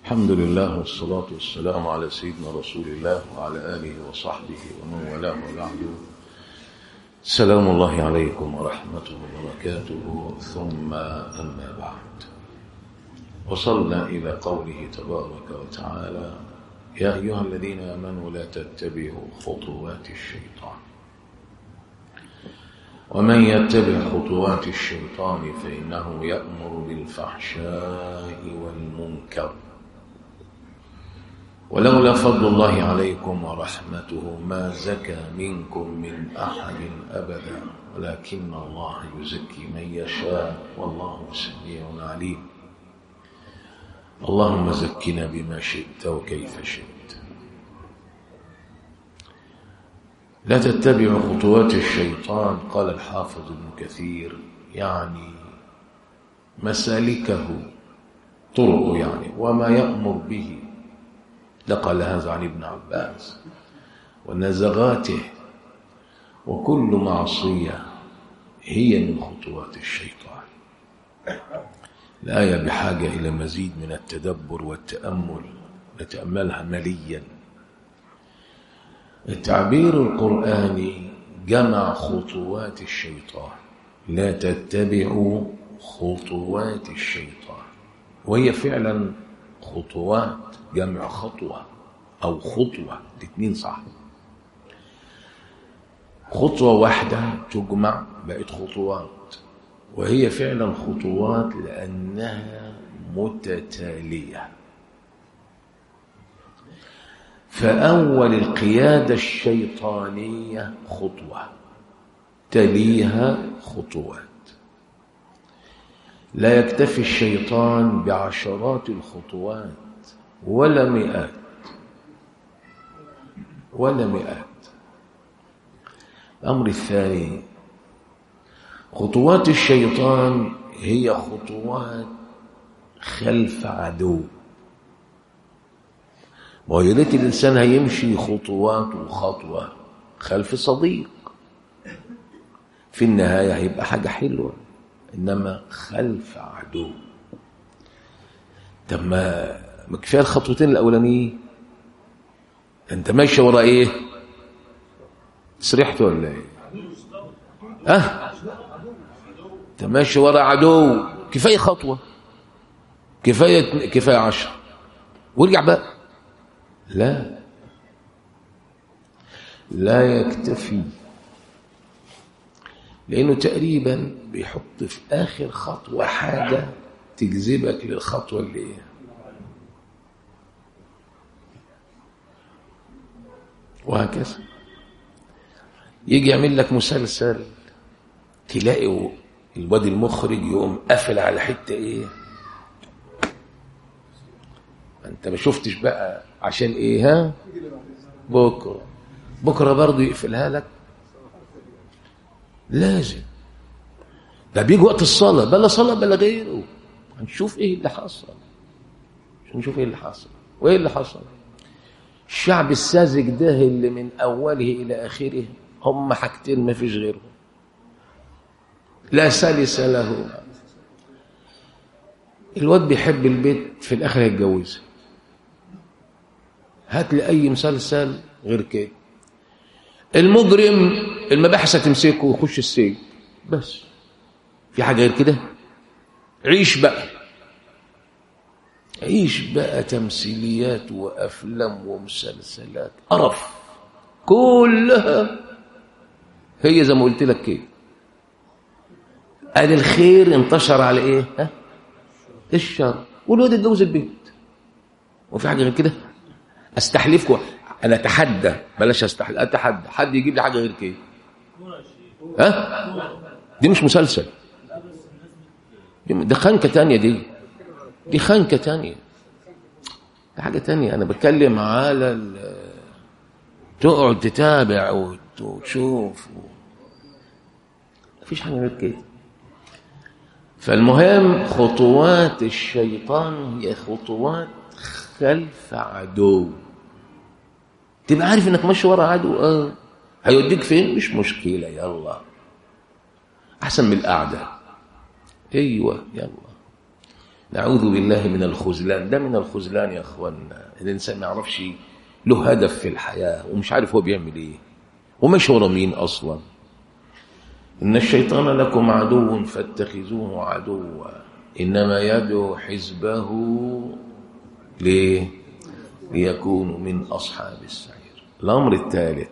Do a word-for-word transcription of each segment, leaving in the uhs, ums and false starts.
الحمد لله والصلاة والسلام على سيدنا رسول الله وعلى آله وصحبه ومن والاه وبعد. سلام الله عليكم ورحمته وبركاته. ثم أما بعد، وصلنا إلى قوله تبارك وتعالى: يا أيها الذين آمنوا لا تتبعوا خطوات الشيطان ومن يتبع خطوات الشيطان فإنه يأمر بالفحشاء والمنكر ولولا فضل الله عليكم ورحمته ما زكى منكم من أحد أبدا ولكن الله يزكي من يشاء والله سميع عليم. اللهم زكنا بما شئت وكيف شئت. لا تتبعوا خطوات الشيطان، قال الحافظ ابن كثير، يعني مسالكه، طرقه يعني، وما يأمر به. نقل هذا عن ابن عباس. ونزغاته، وكل معصية هي من خطوات الشيطان. الآية بحاجة إلى مزيد من التدبر والتأمل، نتأملها مليا. التعبير القرآني جمع خطوات الشيطان، لا تتبعوا خطوات الشيطان، وهي فعلا خطوات، جمع خطوة أو خطوة، الاثنين صح. خطوة واحدة تجمع بقت خطوات، وهي فعلا خطوات لأنها متتالية. فأول القيادة الشيطانية خطوة تليها خطوات. لا يكتفي الشيطان بعشرات الخطوات ولا مئات ولا مئات. الأمر الثاني، خطوات الشيطان هي خطوات خلف عدو. ويا ريت الإنسان هيمشي خطوات وخطوة خلف صديق، في النهاية هيبقى حاجة حلوة، إنما خلف عدو. طب ما ما كفايه الخطوتين الاولانيين؟ انت ماشي ورا ايه؟ سرحت ولا ايه؟ اه انت ماشي ورا عدو. كفايه خطوه، كفايه كفايه عشر، وارجع بقى. لا لا يكتفي، لانه تقريبا بيحط في اخر خطوه حاجه تجذبك للخطوه اللي ايه. وهكذا يجي يعمل لك مسلسل، تلاقي الواد المخرج يقوم قافل على حته ايه، انت ما شفتش بقى عشان ايه؟ ها بكره بكره برضه يقفلها لك. لازم ده بيجي وقت الصلاه، بلا صلاه بلا غيره، هنشوف ايه اللي حصل، هنشوف ايه اللي حصل وايه اللي حصل. الشعب الساذج ده اللي من أوله إلى آخره هم حاجتين ما فيش غيرهم، لا سلس له. الواد بيحب البيت، في الآخر هيتجوزها. هات لي أي مسلسل غير كده. المجرم المباحث هتمسكه ويخش السجن، بس في حاجة غير كده؟ عيش بقى، عيش بقى تمثيليات وأفلام ومسلسلات قرف كلها هي زي ما قلت لك كده. قال الخير انتشر على ايه؟ ها؟ الشر. والواد اتجوز البيت، وفي حاجه غير كده؟ استحلفكم، انا اتحدى، بلاش استحلف، اتحدى حد يجيب لي حاجه غير كده. ها؟ دي مش مسلسل، دي خنكه تانية، دي دي خنكة تانية، دي حاجة تانية. أنا بتكلم على تقعد تتابع وتشوف و... مفيش حاجة غير كده. فالمهم خطوات الشيطان هي خطوات خلف عدو. تبقى عارف انك ماشي ورا عدو، اه هيوديك فين مش مشكلة، يلا أحسن من القعدة. ايوه يلا. نعوذ بالله من الخذلان. ده من الخذلان يا اخوانا، الانسان ما يعرفش له هدف في الحياه ومش عارف هو بيعمل ايه ومش ورا مين اصلا. ان الشيطان لكم عدو فاتخذوه عدوا انما يدعو حزبه ليه؟ ليكونوا من اصحاب السعير. الامر الثالث،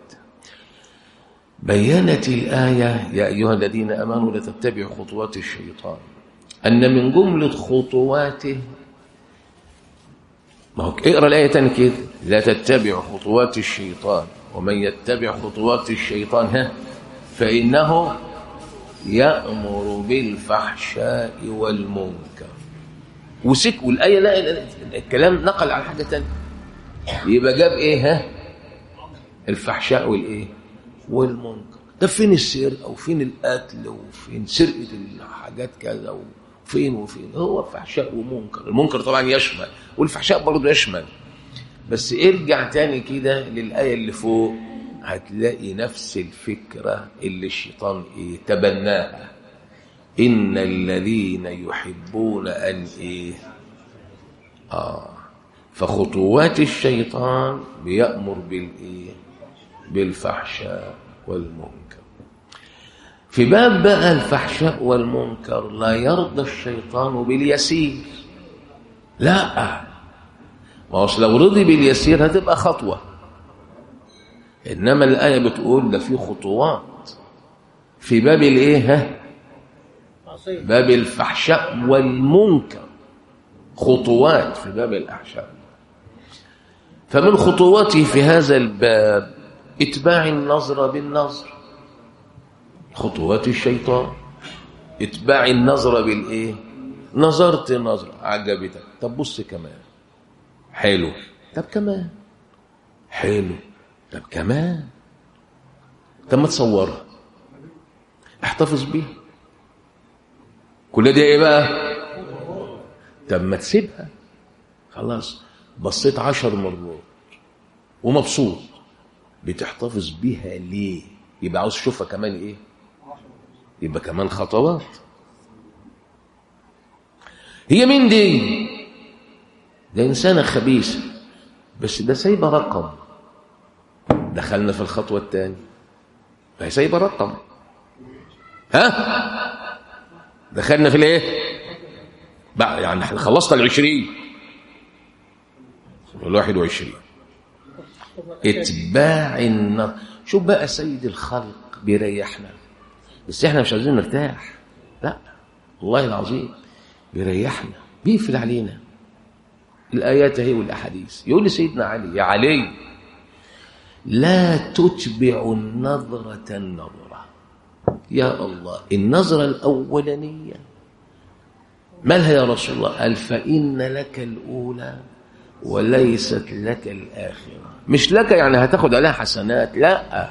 بينت الايه يا ايها الذين امنوا لا تتبعوا خطوات الشيطان، أن من جملة خطواته، ما هو اقرأ الآية تاني كده، لا تتبع خطوات الشيطان ومن يتبع خطوات الشيطان ها فإنه يأمر بالفحشاء والمنكر. وسك والآية لا الكلام نقل على حاجة تانية، يبقى جاب إيه ها الفحشاء والإيه والمنكر. ده فين السرقة وفين القتل وفين سرقة الحاجات كذا فين وفين؟ هو فحشاء ومنكر. المنكر طبعا يشمل والفحشاء برضه يشمل، بس ارجع تاني كده للآية اللي فوق هتلاقي نفس الفكرة اللي الشيطان ايه تبناها. إن الذين يحبون أن ايه آه فخطوات الشيطان بيأمر بالايه بالفحشاء والمنكر. في باب بقى الفحشاء والمنكر لا يرضى الشيطان باليسير، لا، ما هوش لو رضي باليسير هتبقى خطوة، إنما الآية بتقول ده في خطوات في باب الايه ها باب الفحشاء والمنكر، خطوات في باب الأحشاء. فمن خطواته في هذا الباب اتباع النظر بالنظر، خطوات الشيطان اتباع النظر بالايه نظرت نظر عجبتك، طب بص كمان حلو، طب كمان حلو، طب كمان، طب ما تصورها احتفظ بيها، كل دي ايه بقى؟ طب ما تسيبها خلاص، بصيت عشر مرات ومبسوط، بتحتفظ بيها ليه؟ يبقى عاوز تشوفها كمان ايه؟ يبقى كمان خطوات. هي مين دي؟ ده إنسانة خبيثة، بس ده سايبة رقم. دخلنا في الخطوة الثانية، فهي سايبة رقم. ها؟ دخلنا في الايه؟ بقى يعني خلصنا العشرين الواحد وعشرين. اتباع النظر. شوف بقى سيد الخلق بيريحنا، بس احنا مش عايزين نرتاح، لا والله العظيم بيريحنا، بيقفل علينا الآيات هي والأحاديث. يقول لسيدنا علي يا علي لا تتبع النظرة النظرة. يا الله، النظرة الأولانية مالها يا رسول الله؟ قال فإن لك الأولى وليست لك الآخرة. مش لك يعني هتاخد عليها حسنات، لا،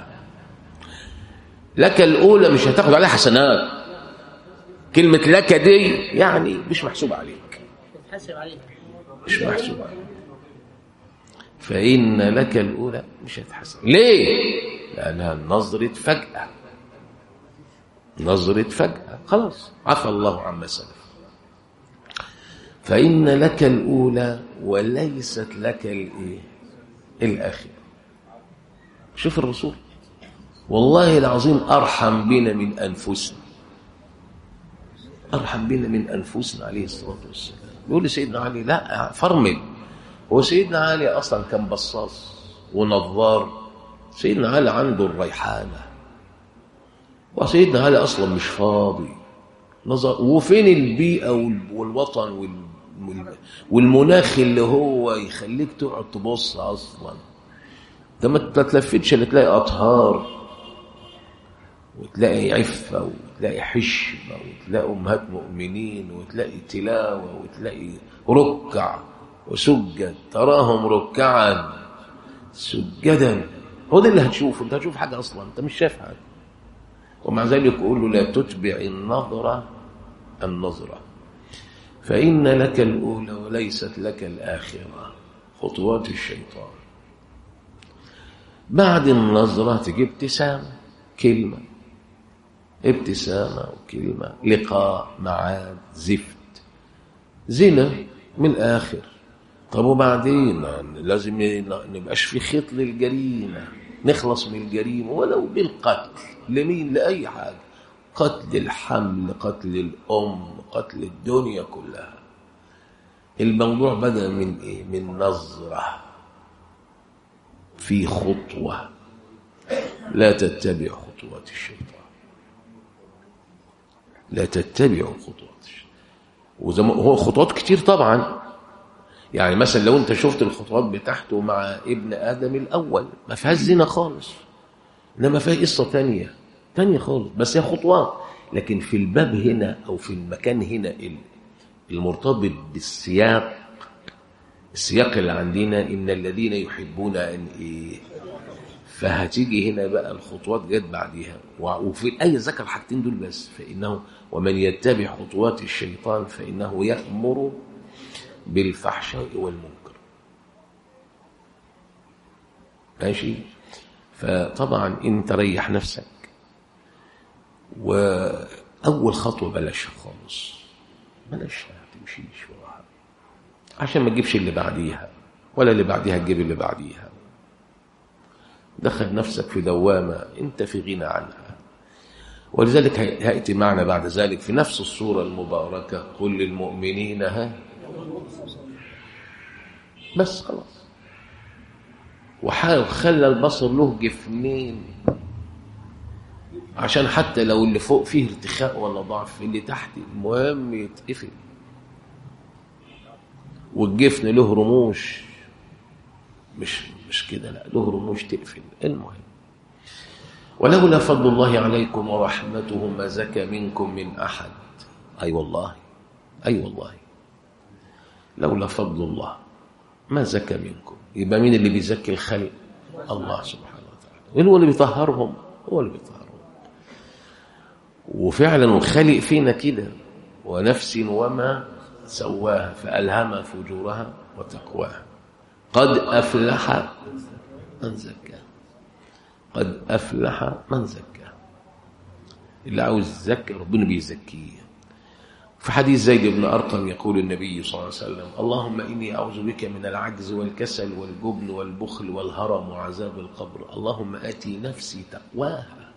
لك الأولى مش هتاخد عليها حسنات. كلمة لك دي يعني مش محسوب عليك، مش محسوب عليك. فإن لك الأولى مش هتحسن. ليه؟ لأنها نظرة فجأة، نظرة فجأة، خلاص عفى الله عما سلف. فإن لك الأولى وليست لك الإيه؟ الآخرة. شوف الرسول والله العظيم أرحم بنا من أنفسنا، أرحم بنا من أنفسنا عليه الصلاة والسلام. يقول لسيدنا علي لا فرمل. هو سيدنا علي أصلا كان بصاص ونظار، سيدنا علي عنده الريحانة، وسيدنا علي أصلا مش فاضي نظر. وفين البيئة والوطن والمناخ اللي هو يخليك تقعد تبص أصلا؟ ده ما تتلفتش اللي تلاقي أطهار وتلاقي عفة وتلاقي حشمة وتلاقي أمهات مؤمنين وتلاقي تلاوة وتلاقي ركع وسجد، تراهم ركعا سجدا. هو ده اللي هتشوفه، انت هتشوف حاجة أصلا انت مش شايف حاجة. ومع ذلك يقول له لا تتبع النظرة النظرة فإن لك الأولى وليست لك الآخرة، خطوات الشيطان. بعد النظرة تجي ابتسامة، كلمة، ابتسامة وكلمة، لقاء، معاد، زفت، زنا من الآخر. طب وبعدين لازم نبقاش في خيط للجريمة، نخلص من الجريمة ولو بالقتل. لمين؟ لأي حاجة، قتل الحمل، قتل الأم، قتل الدنيا كلها. الموضوع بدأ من إيه؟ من نظرة، في خطوة. لا تتبع خطوات الشيطان، لا تتبع خطوات الشيطان. وهو خطوات كتير طبعا. يعني مثلا لو انت شفت الخطوات بتاعته مع ابن آدم الأول ما فيهاش زنا خالص، انما فيها قصة تانية تانية خالص، بس هي خطوات. لكن في الباب هنا أو في المكان هنا المرتبط بالسياق، السياق اللي عندنا إن الذين يحبون أن إيه، فهتيجي هنا بقى الخطوات جت بعديها. وفي الآية ذكر حاجتين دول بس، فإنه ومن يتبع خطوات الشيطان فإنه يأمر بالفحشاء والمنكر. ماشي؟ فطبعا انت ريح نفسك، وأول خطوة بلاش خالص، بلاش تمشيش وراها عشان ما تجيبش اللي بعديها، ولا اللي بعديها تجيب اللي بعديها. دخل نفسك في دوامة انت في غنى عنها. ولذلك هيأتي معنا بعد ذلك في نفس الصورة المباركة قل للمؤمنين ها بس خلاص. وحاول خلى البصر له جفنين عشان حتى لو اللي فوق فيه ارتخاء ولا ضعف اللي تحت المهم يتقفل. والجفن له رموش، مش مش كده، لا له رموش تقفل. المهم ولولا فضل الله عليكم ورحمته ما زكى منكم من أحد. أي أيوة والله، أي أيوة والله، لولا فضل الله ما زكى منكم. يبقى مين اللي بيزكي الخلق؟ الله سبحانه وتعالى. هو اللي بيطهرهم، هو اللي بيطهرهم. وفعلا الخلق فينا كده، ونفس وما سواها فألهمها فجورها وتقواها قد أفلح من زكاها، قد أفلح من زكاها. اللي عاوز يزكي ربنا بيزكيه. في حديث زيد بن أرقم يقول النبي صلى الله عليه وسلم اللهم إني أعوذ بك من العجز والكسل والجبن والبخل والهرم وعذاب القبر، اللهم آتي نفسي تقواها.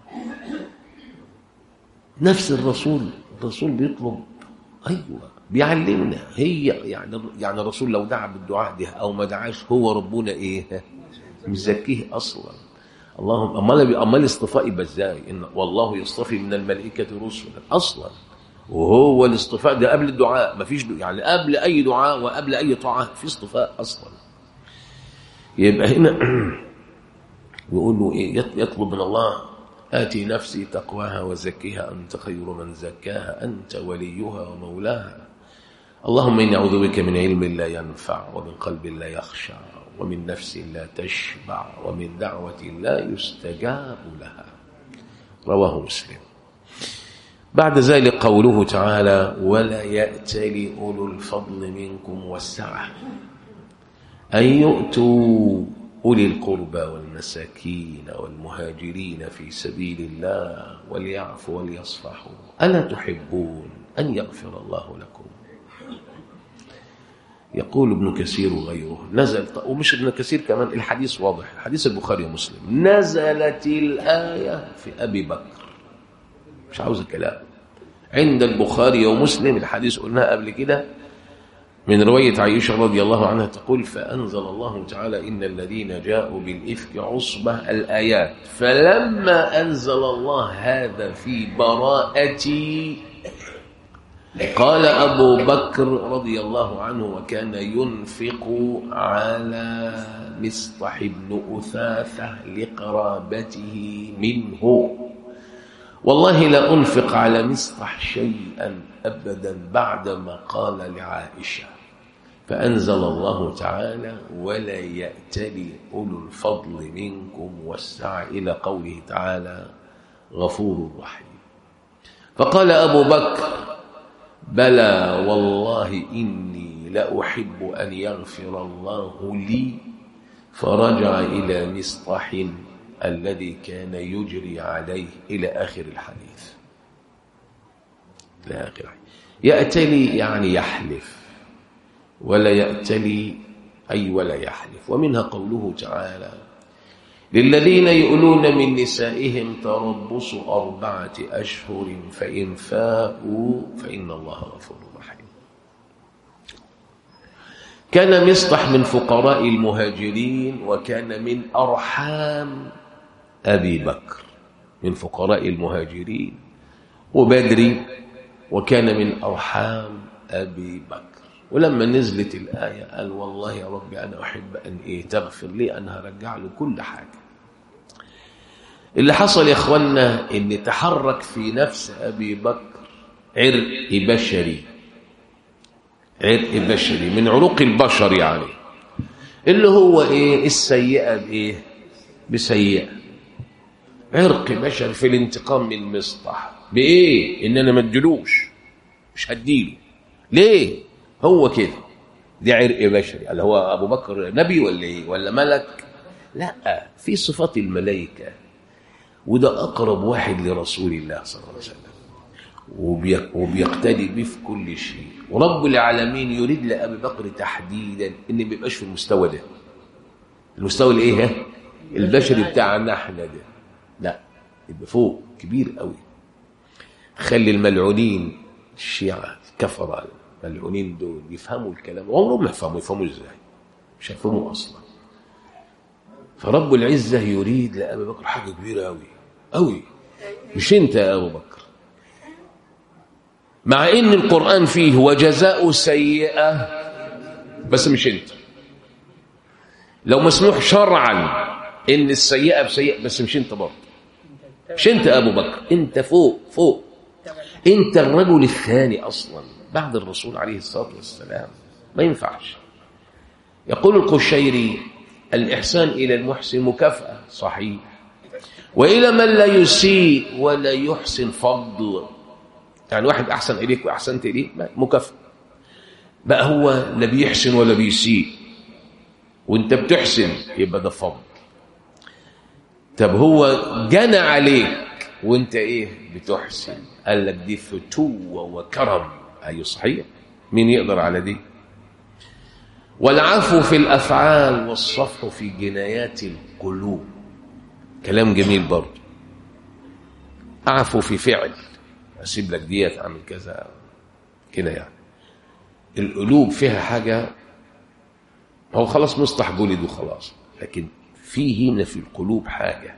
نفس الرسول، الرسول بيطلب، أيوة بيعلمنا. هي يعني يعني الرسول لو دعا بالدعاء ده أو ما دعاش هو ربنا إيه مزكيه أصلا. اللهم أمال أمال الاصطفاء يبقى إزاي؟ إن والله يصطفي من الملائكة رسلا أصلا. وهو الاصطفاء ده قبل الدعاء، ما فيش يعني قبل أي دعاء وقبل أي طاعة في اصطفاء أصلا. يبقى هنا يقول له إيه؟ يطلب من الله آتي نفسي تقواها وزكيها أنت خير من زكاها أنت وليها ومولاها. اللهم إني أعوذ بك من علم لا ينفع ومن قلب لا يخشع ومن نفس لا تشبع ومن دعوة لا يستجاب لها. رواه مسلم. بعد ذلك قوله تعالى ولا يأتل أولو الفضل منكم والسعة أن يؤتوا أولي القربى والمساكين والمهاجرين في سبيل الله وليعفوا وليصفحوا ألا تحبون أن يغفر الله لكم. يقول ابن كثير وغيره نزل، ومش ابن كثير كمان، الحديث واضح، حديث البخاري ومسلم، نزلت الآية في أبي بكر، مش عاوز الكلام، عند البخاري ومسلم. الحديث قلناه قبل كده من رواية عائشة رضي الله عنها تقول فأنزل الله تعالى إن الذين جاءوا بالإفك عصبة الآيات. فلما أنزل الله هذا في براءتي قال أبو بكر رضي الله عنه وكان ينفق على مصطح بن أثاثة لقرابته منه والله لا أنفق على مصطح شيئا أبدا بعدما قال لعائشة. فأنزل الله تعالى ولا يأتل أولو الفضل منكم والسعة إلى قوله تعالى غفور رحيم. فقال أبو بكر بلى والله إني لأحب أن يغفر الله لي. فرجع إلى مصطح الذي كان يجري عليه إلى آخر الحديث. إلى آخر الحديث. يأتلي يعني يحلف، ولا يأتلي أي ولا يحلف. ومنها قوله تعالى: للذين يؤلون من نسائهم تربص أربعة أشهر فإن فاءوا فإن الله غفور رحيم. كان مصطح من فقراء المهاجرين، وكان من أرحام أبي بكر، من فقراء المهاجرين وبدري، وكان من أرحام أبي بكر. ولما نزلت الآية قال: والله يا رب أنا أحب أن إيه تغفر لي، أنا هرجع له كل حاجة. اللي حصل يا إخوانا إن تحرك في نفس أبي بكر عرق بشري، عرق بشري من عروق البشر، يعني اللي هو إيه السيئة بإيه بسيئة. عرق بشري في الانتقام من مصطح بإيه؟ إن أنا ما ادلوش، مش هديله. ليه؟ هو كده، دي عرق بشري. اللي هو أبو بكر نبي ولا إيه ولا ملك؟ لا، في صفات الملائكة، وده أقرب واحد لرسول الله صلى الله عليه وسلم، وبيقتدي به في كل شيء. ورب العالمين يريد لأبي بكر تحديدا إن ما يبقاش في المستوى ده، المستوى الإيه البشري بتاعنا احنا ده، لا، يبقى فوق كبير قوي. خلي الملعونين الشيعة الكفرة الملعونين دول يفهموا الكلام، عمرهم ما يفهموا. يفهموا ازاي؟ مش هيفهموا اصلا. فرب العزة يريد لأبي بكر حاجة كبيرة قوي قوي، مش انت يا ابو بكر. مع ان القرآن فيه وجزاء سيئة، بس مش انت. لو مسموح شرعا ان السيئة بسيئة، بس مش انت برضه، مش انت ابو بكر، انت فوق فوق، انت الرجل الثاني اصلا بعد الرسول عليه الصلاة والسلام، ما ينفعش. يقول القشيري: الإحسان إلى المحسن مكافأة، صحيح، وإلى من لا يسيء ولا يحسن فضل. يعني واحد أحسن إليك وأحسنت إليه، مكافأة. بقى هو لا بيحسن ولا بيسيء وانت بتحسن، يبقى ده فضل. طب هو جنى عليك وانت ايه بتحسن، قال لك دي فتوة وكرم. ايوه صحيح، مين يقدر على دي؟ والعفو في الافعال والصفح في جنايات القلوب، كلام جميل برضه. اعفو في فعل، اسيب لك ديت اعمل كذا كده، يعني القلوب فيها حاجه، هو خلاص مصطح جلد وخلاص، لكن في هنا في القلوب حاجه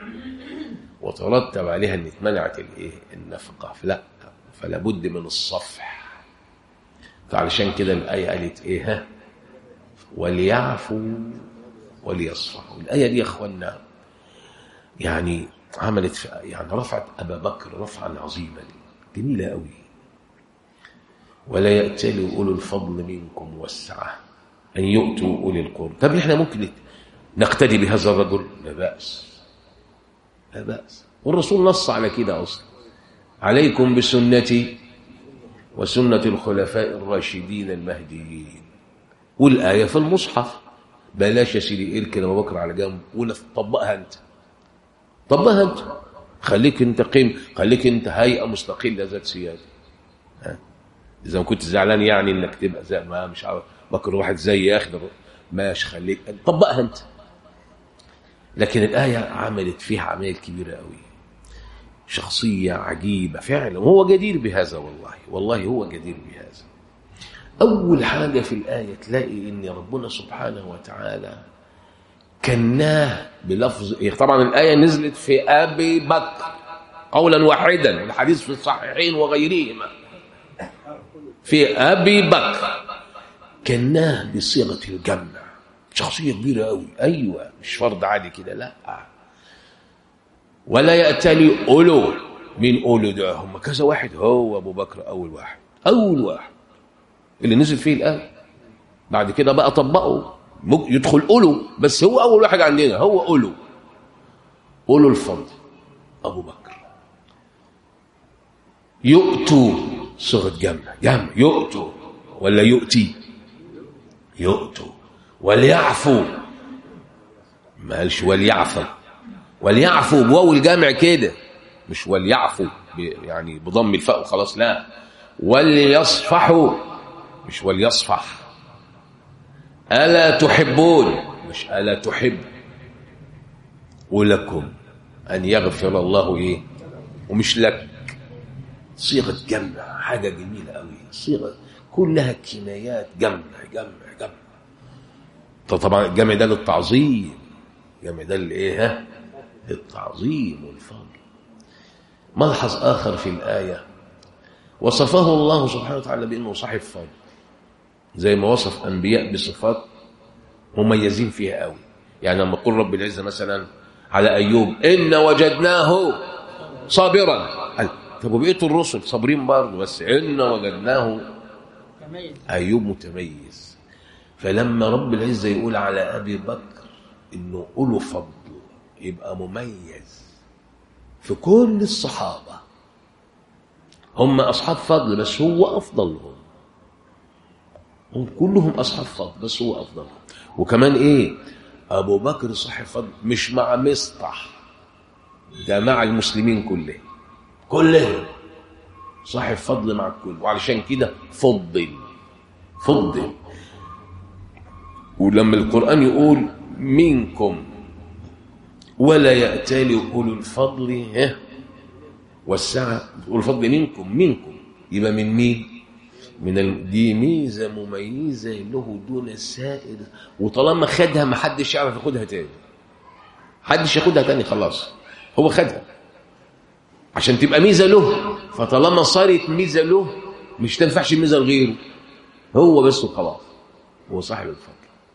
وترتب عليها ان اتمنعت الايه النفقه، فلا، فلا بد من الصفح. فعلشان كده الايه قالت ايه؟ ها وليعفوا وليصفحوا. الايه دي يا اخوانا يعني عملت يعني رفعت ابا بكر رفعا عظيما جميله قوي. ولا يأتل اولو الفضل منكم والسعه ان يؤتوا اولي القربى. طب احنا ممكن نقتدي بهذا الرجل؟ لا بأس، لا بأس. والرسول نص على كده أصلا: عليكم بسنتي وسنة الخلفاء الراشدين المهديين. والآية في المصحف. بلاش يا سيدي اركن أبو بكر على جنب ولا طبقها أنت، طبقها أنت، خليك أنت قيم، خليك أنت هيئة مستقلة ذات سيادة. ها؟ إذا ما كنت زعلان يعني إنك تبقى زي ما مش عارف بكر واحد زي ياخد، ماشي، خليك طبقها أنت. لكن الآية عملت فيها عمل كبيرة قوي، شخصية عجيبة فعلا، وهو جدير بهذا. والله والله هو جدير بهذا. أول حاجة في الآية تلاقي إن ربنا سبحانه وتعالى كناه بلفظ. طبعا الآية نزلت في أبي بكر قولا واحدا، الحديث في الصحيحين وغيرهما، في أبي بكر كناه بصيغة الجمع، شخصية كبيرة قوي. أيوة، مش فرد عادي كده، لا. ولا يأتلي أولو، من أولو ده؟ هم كذا واحد، هو أبو بكر أول واحد، أول واحد اللي نزل فيه الآية. بعد كده بقى طبقوا يدخل أولو، بس هو أول واحد عندنا، هو أولو، أولو الفضل أبو بكر. يؤتوا، صيغة جمع، جمع، يؤتوا ولا يؤتي؟ يؤتوا. وليعفوا، ما قالش وليعفوا، وليعفوا بواو الجمع كده، مش وليعفوا يعني بضم الفاء وخلاص، لا. وليصفحوا، مش وليصفح، ألا تحبون، مش ألا تحب، ولكم أن يغفر الله إيه، ومش لك. صيغة جمع، حاجة جميلة قوي، صيغة كلها كنايات، جمع جمع جمع. طبعا الجمع ده للتعظيم، الجمع ده لإيه؟ للتعظيم والفضل. ملحظ آخر في الآية، وصفه الله سبحانه وتعالى بأنه صاحب فضل، زي ما وصف أنبياء بصفات مميزين فيها قوي. يعني لما يقول رب العزة مثلا على أيوب إن وجدناه صابرا، طب وبقية الرسل صابرين برضه، بس إن وجدناه أيوب متميز. فلما رب العزة يقول على أبي بكر إنه أولو فضل، يبقى مميز في كل الصحابة، هم أصحاب فضل بس هو أفضلهم، هم كلهم أصحاب فضل بس هو أفضلهم. وكمان إيه، أبو بكر صاحب فضل مش مع مصطح، ده مع المسلمين كلهم، كلهم صاحب فضل مع الكل، وعلشان كده فضل فضل. ولما القرآن يقول منكم ولا يأتالي أولو الفضل والسعة، أولو الفضل منكم، منكم يبقى من مين؟ من ال... دي ميزة مميزة له دون السائر، وطالما خدها ما حدش يعرف ياخدها تاني، حدش ياخدها تاني خلاص، هو خدها عشان تبقى ميزة له، فطالما صارت ميزة له مش تنفعش ميزة لغيره، هو بس وخلاص، هو صاحب الفضل.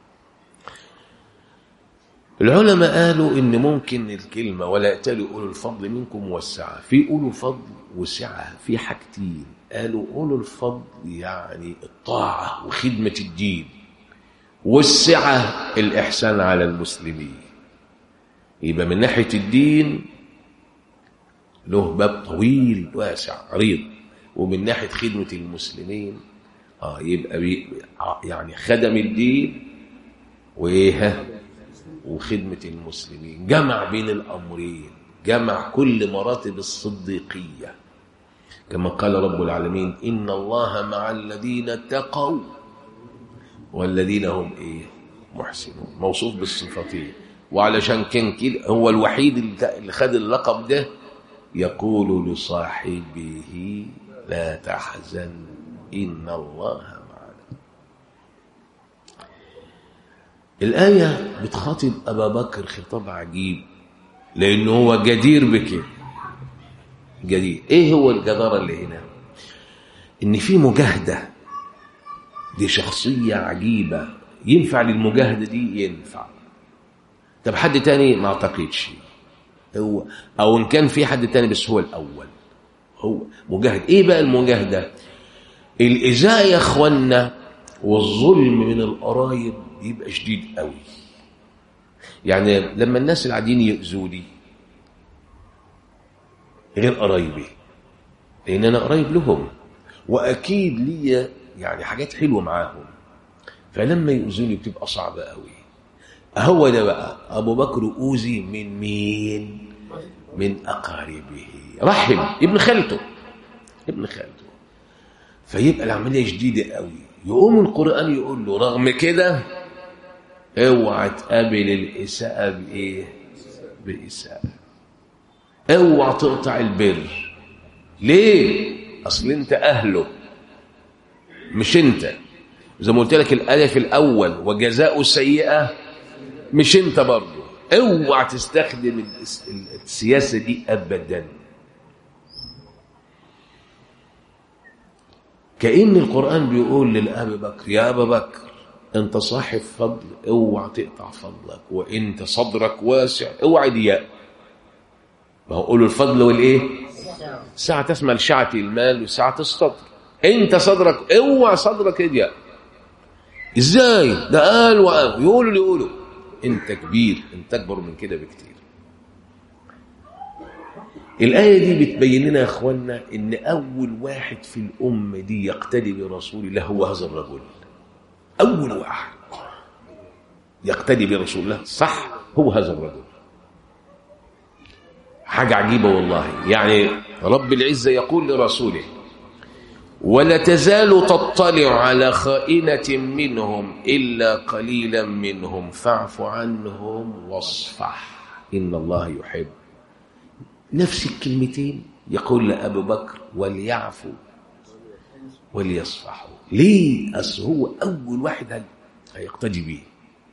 العلماء قالوا إن ممكن الكلمة ولا يأتالي أولو الفضل منكم والسعة، في أولو فضل وسعة في حاجتين. قالوا أولو الفضل يعني الطاعة وخدمة الدين، والسعة الإحسان على المسلمين. يبقى من ناحية الدين له باب طويل واسع عريض، ومن ناحية خدمة المسلمين آه يبقى بي يعني خدم الدين وإيه وخدمة المسلمين، جمع بين الأمرين، جمع كل مراتب الصديقية، كما قال رب العالمين إن الله مع الذين اتقوا والذين هم إيه محسنون، موصوف بالصفتين. وعلشان كان كده هو الوحيد اللي خد اللقب ده، يقول لصاحبه لا تحزن إن الله معنا. الآية بتخاطب أبا بكر خطاب عجيب، لأنه هو جدير بكده، جدير. إيه هو الجدارة اللي هنا؟ إن في مجاهدة، دي شخصية عجيبة، ينفع للمجاهدة دي ينفع. طب حد تاني ما أعتقدش، هو أو إن كان في حد تاني بس هو الأول، هو مجاهد. إيه بقى المجاهدة؟ الإزاء يا أخوانا والظلم من القرايب يبقى شديد قوي. يعني لما الناس العاديين يؤذوني غير قرايبي، لأن أنا قرايب لهم وأكيد لي يعني حاجات حلوة معاهم، فلما يؤذوني بتبقى صعبة قوي. هو ده بقى أبو بكر أوذي من مين؟ من أقاربه، رحم ابن خالته، ابن خالته، فيبقى العملية شديدة قوي. يقوم القرآن يقول له رغم كده اوعى تقابل الإساءة بإيه؟ بإساءة، اوعى تقطع البر. ليه؟ أصل أنت أهله مش أنت، زي ما قلت لك الآية في الأول وجزاء سيئة مش أنت برضه. اوعى تستخدم السياسة دي أبدا. كأن القرآن بيقول للأبي بكر يا أبا بكر أنت صاحب فضل، اوعى تقطع فضلك، وأنت صدرك واسع اوعى ضيق. ما هو قولوا الفضل والإيه؟ ساعة تسمى لشعة المال وساعة الصدر. أنت صدرك اوعى صدرك يضيق. إزاي؟ ده قال وقال يقولوا اللي يقولوا، أنت كبير، أنت أكبر من كده بكتير. الآية دي بتبين لنا يا أخوانا إن أول واحد في الأمة دي يقتدي برسول الله هو هذا الرجل. أول واحد يقتدي برسول الله صح هو هذا الرجل. حاجة عجيبة والله. يعني رب العزة يقول لرسوله ولا تزال تطلع على خائنة منهم إلا قليلا منهم فاعف عنهم واصفح إن الله يحب. نفس الكلمتين يقول لأبو بكر وليعفوا وليصفحوا. ليه؟ أصل هو أول واحد هيقتدي بيه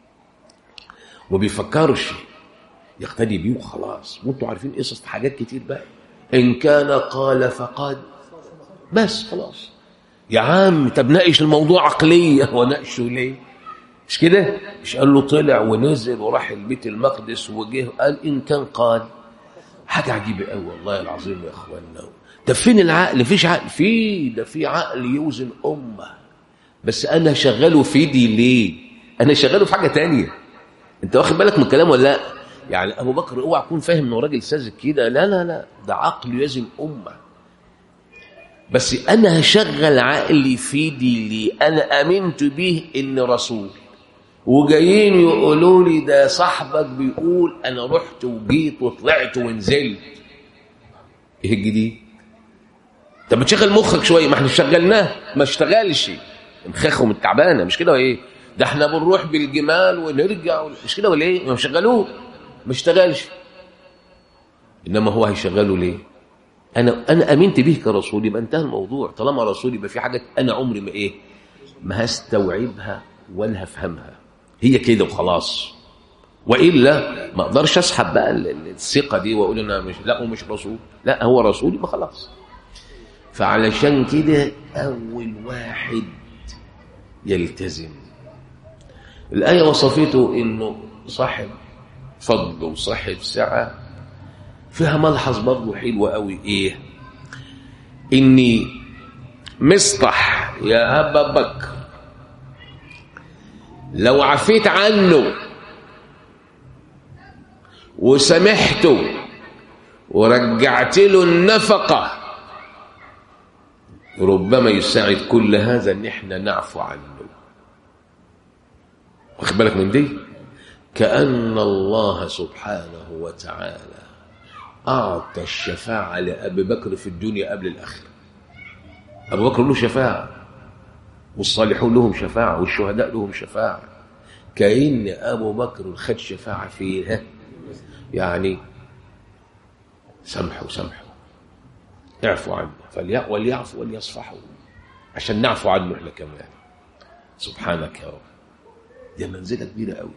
وما بيفكرش، يقتدي بيه وخلاص. وانتوا عارفين قصص حاجات كتير بقى، إن كان قال فقد، بس خلاص يا عم. طب ناقش الموضوع عقلية وناقشه ليه؟ مش كده؟ مش قال له طلع ونزل وراح البيت المقدس وجه قال إن كان قال. حاجة عجيبة قوي والله العظيم يا اخوانا. ده فين العقل؟ فيش عقل فيه، ده في عقل يوزن أمة، بس أنا شغاله في دي ليه؟ أنا شغاله في حاجة تانية. أنت واخد بالك من الكلام ولا لا؟ يعني أبو بكر اوعى تكون فاهم إنه راجل ساذج كده، لا لا لا، ده عقل يوزن أمة. بس أنا هشغل عقلي في دي ليه؟ أنا آمنت به إن رسول، وجايين يقولوا لي ده صاحبك بيقول أنا رحت وجيت وطلعت ونزلت. إيه الجديد؟ طب تشغل مخك شوية، ما احنا شغلناه ما اشتغلش، مخاخهم التعبانة مش كده ولا ايه؟ ده احنا بنروح بالجمال ونرجع مش كده ولا ايه؟ ما شغلوه ما اشتغلش. إنما هو هيشغله ليه؟ أنا أنا آمنت به كرسول، يبقى انتهى الموضوع. طالما رسول يبقى في حاجات أنا عمري ما إيه؟ ما هستوعبها ولا هفهمها، هي كده وخلاص. وإلا ما أقدرش أسحب بقى الثقة دي وأقول أنا مش، لا هو مش رسول، لا هو رسول يبقى خلاص. فعلشان كده أول واحد يلتزم. الآية وصفته إنه صاحب فضل وصاحب سعة. فيها ملحظ برضه حلو قوي، إيه؟ إني مصطح يا أبا بكر لو عفيت عنه وسمحته ورجعت له النفقة ربما يساعد كل هذا ان احنا نعفو عنه. واخد بالك من دي؟ كأن الله سبحانه وتعالى أعطى الشفاعة لأبي بكر في الدنيا قبل الآخرة. أبو بكر له شفاعة، والصالحون لهم شفاعة، والشهداء لهم شفاعة. كأن أبو بكر خد شفاعة فيها، يعني سامحوا سامحوا اعفوا عنه وليعفوا وليصفحوا، عشان نعفو عنه احنا كمان. سبحانك يا رب، دي منزلة كبيرة قوي.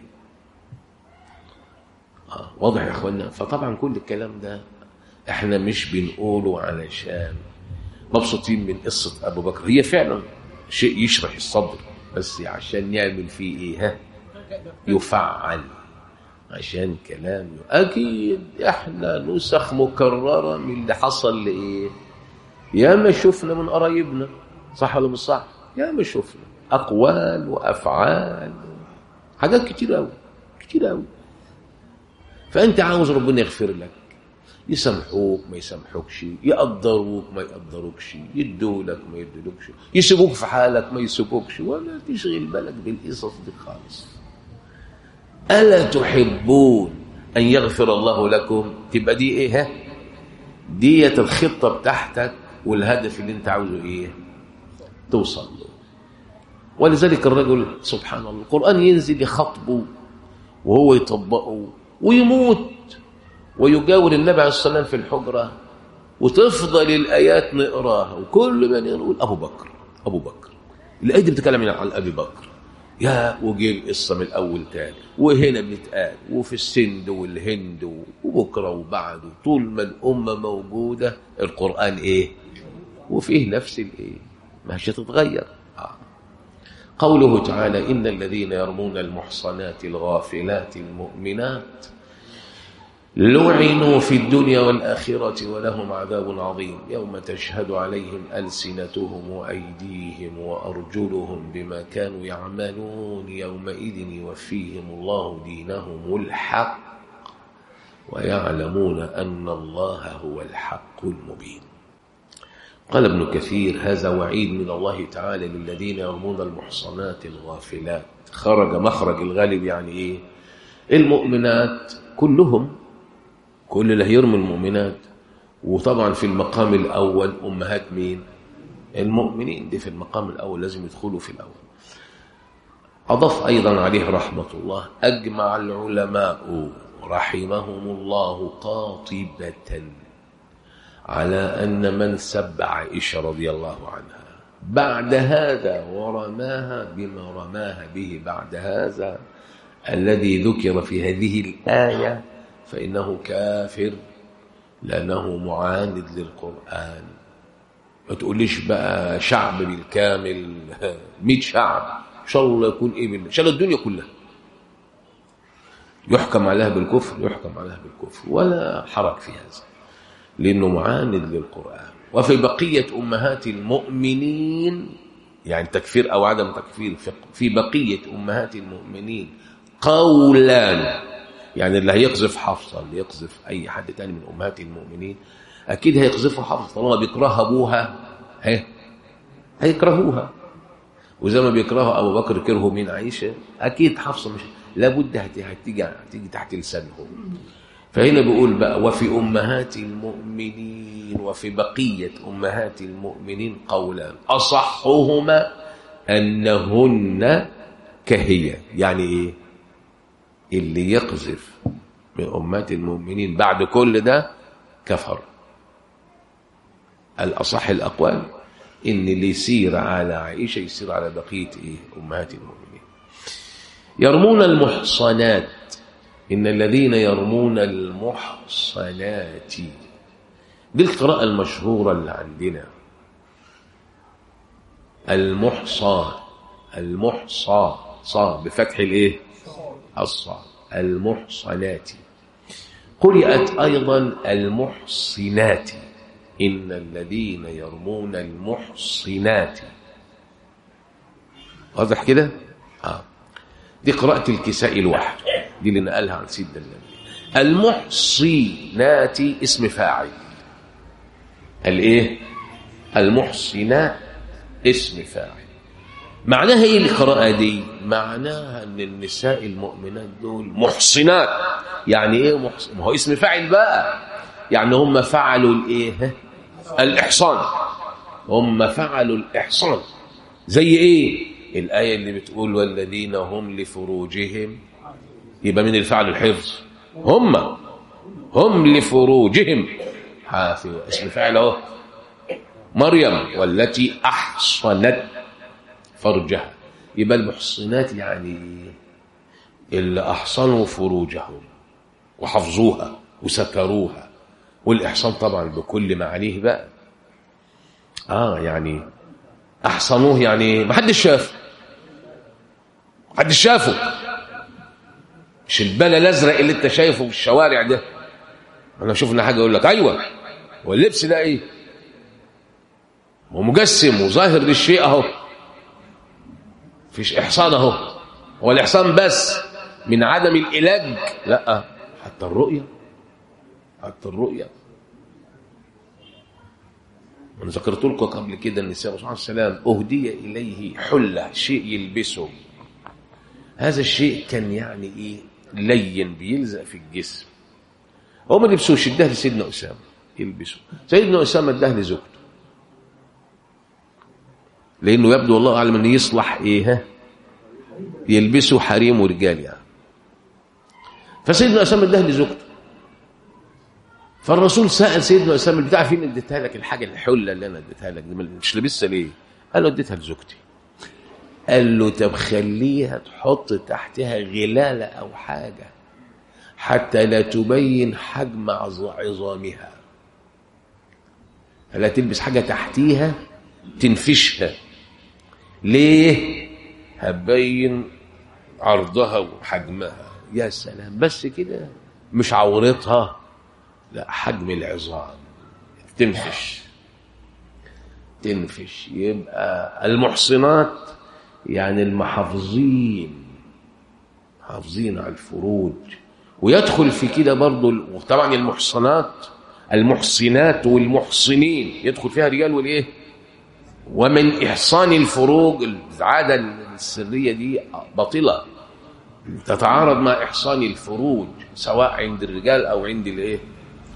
آه واضح يا اخوانا؟ فطبعا كل الكلام ده احنا مش بنقوله علشان مبسوطين من قصة أبو بكر، هي فعلا شيء يشرح الصدر، بس عشان نعمل فيه ايه؟ ها؟ يفعل، عشان كلام اكيد احنا نسخ مكرره من اللي حصل لايه. يا ما شفنا من قرايبنا، صح ولا مش صح؟ يا ما شفنا اقوال وافعال، حاجات كتير قوي كتير قوي. فانت عاوز ربنا يغفر لك، يسامحوك ما يسامحوكش، يقدروك ما يقدروكش، يدولك ما يدولكش، يسيبوك في حالك ما يسيبوكش، ولا تشغل بالك بالقصص دي خالص. ألا تحبون أن يغفر الله لكم؟ تبقى دي إيه؟ دية الخطة بتاعتك والهدف اللي أنت عاوزه إيه؟ توصل له. ولذلك الرجل سبحان الله القرآن ينزل يخطبه وهو يطبقه ويموت ويجاور النبي عليه الصلاة والسلام في الحجرة، وتفضل الآيات نقراها وكل من يقول أبو بكر أبو بكر. الآية دي بتتكلم عن أبي بكر، يا وجي القصة من الأول تاني، وهنا بنتقال وفي السند والهند وبكرة وبعده، طول ما الأمة موجودة القرآن إيه؟ وفيه نفس الإيه؟ مش هتتغير. آه. قوله تعالى إن الذين يرمون المحصنات الغافلات المؤمنات لعنوا في الدنيا والآخرة ولهم عذاب عظيم يوم تشهد عليهم ألسنتهم وأيديهم وأرجلهم بما كانوا يعملون يومئذ يوفيهم الله دينهم الحق ويعلمون أن الله هو الحق المبين. قال ابن كثير هذا وعيد من الله تعالى للذين يرمون المحصنات الغافلات. خرج مخرج الغالب، يعني إيه؟ المؤمنات كلهم، كل اللي هيرمي المؤمنات. وطبعا في المقام الأول أمهات مين؟ المؤمنين دي في المقام الأول لازم يدخلوا في الأول. أضاف أيضا عليه رحمة الله: أجمع العلماء رحمهم الله قاطبة على أن من سب عائشة رضي الله عنها بعد هذا ورماها بما رماها به بعد هذا الذي ذكر في هذه الآية فإنه كافر لأنه معاند للقرآن. ما تقوليش بقى شعب بالكامل مئة شعب إن شاء الله يكون إيه بالله إن شاء الله الدنيا كلها يحكم عليها بالكفر يحكم عليها بالكفر ولا حرج في هذا لأنه معاند للقرآن. وفي بقية أمهات المؤمنين يعني تكفير أو عدم تكفير في بقية أمهات المؤمنين قولان، يعني اللي هيقذف حفصة اللي يقذف أي حد تاني من أمهات المؤمنين أكيد هيقذفوا حفصة طالما بيكرهها أبوها هي هيكرهوها، وزي ما بيكرهوا أبو بكر كرهوا من عائشة أكيد حفصة مش لابد هتيجي هتيجي تحت لسانهم. فهنا بيقول بقى: وفي أمهات المؤمنين وفي بقية أمهات المؤمنين قولان أصحهما أنهن كهي. يعني إيه؟ اللي يقذف من أمهات المؤمنين بعد كل ده كفر. الأصح الأقوال إن اللي يسير على عائشة يسير على بقية إيه؟ أمهات المؤمنين. يرمون المحصنات، إن الذين يرمون المحصنات دي القراءة المشهورة اللي عندنا. المحصى المحصى صا بفتح الايه الصاد المحصنات. قرئت أيضا المحصنات، إن الذين يرمون المحصنات. واضح كده؟ آه. دي قراءة الكسائي لوحده، دي اللي نقلها عن سيدنا النبي. المحصنات اسم فاعل. الايه؟ المحصنات اسم فاعل. معناها ايه القراءة دي؟ معناها ان النساء المؤمنات دول محصنات. يعني ايه محصن؟ ما هو اسم فاعل بقى، يعني هم فعلوا الايه؟ الاحصان. هم فعلوا الاحصان. زي ايه؟ الآية اللي بتقول والذين هم لفروجهم، يبقى من الفعل الحفظ. هم هم لفروجهم حافظ، اسم فاعل اهو. مريم والتي أحصنت فرجها، يبقى المحصنات يعني اللي أحصنوا فروجهم وحفظوها وستروها. والإحصان طبعا بكل معانيه بقى. آه يعني أحصنوه يعني ما حدش شافه، ما حدش شافه، مش البلا الأزرق اللي أنت شايفه في الشوارع ده. أنا شفنا حاجة أقول لك أيوة، واللبس ده إيه؟ ومجسم وظاهر للشيء أهو، فيش إحصان أهو. هو الإحصان بس من عدم العلاج؟ لا، حتى الرؤية، حتى الرؤية. أنا ذكرت لكم قبل كده أن النبي عليه السلام أهدي إليه حلة، شيء يلبسه. هذا الشيء كان يعني إيه؟ لين، بيلزق في الجسم. هو ما لبسوش، اداه لسيدنا أسامة يلبسه. سيدنا أسامة اداه لزوجته، لأنه يبدو والله أعلم أنه يصلح إيه؟ يلبسه حريم ورجال يعني. فسيدنا أسامة اداه لزوجته. فالرسول سأل سيدنا أسامة البتاع فين اديتها لك؟ الحاجة الحلة اللي أنا اديتها لك دي مش لابسها ليه؟ قال له اديتها لزوجتي. قال له طب خليها تحط تحتها غلالة أو حاجة حتى لا تبين حجم عظامها، لا تلبس حاجة تحتيها تنفشها. ليه؟ هتبين عرضها وحجمها. يا سلام، بس كده مش عورتها، لا، حجم العظام تنفش تنفش. يبقى المحصنات يعني المحافظين، حافظين على الفروج. ويدخل في كده برضو، وطبعا المحصنات المحصنات والمحصنين يدخل فيها رجال والايه. ومن إحصان الفروج العادة السرية دي باطلة، تتعارض مع إحصان الفروج سواء عند الرجال أو عند الايه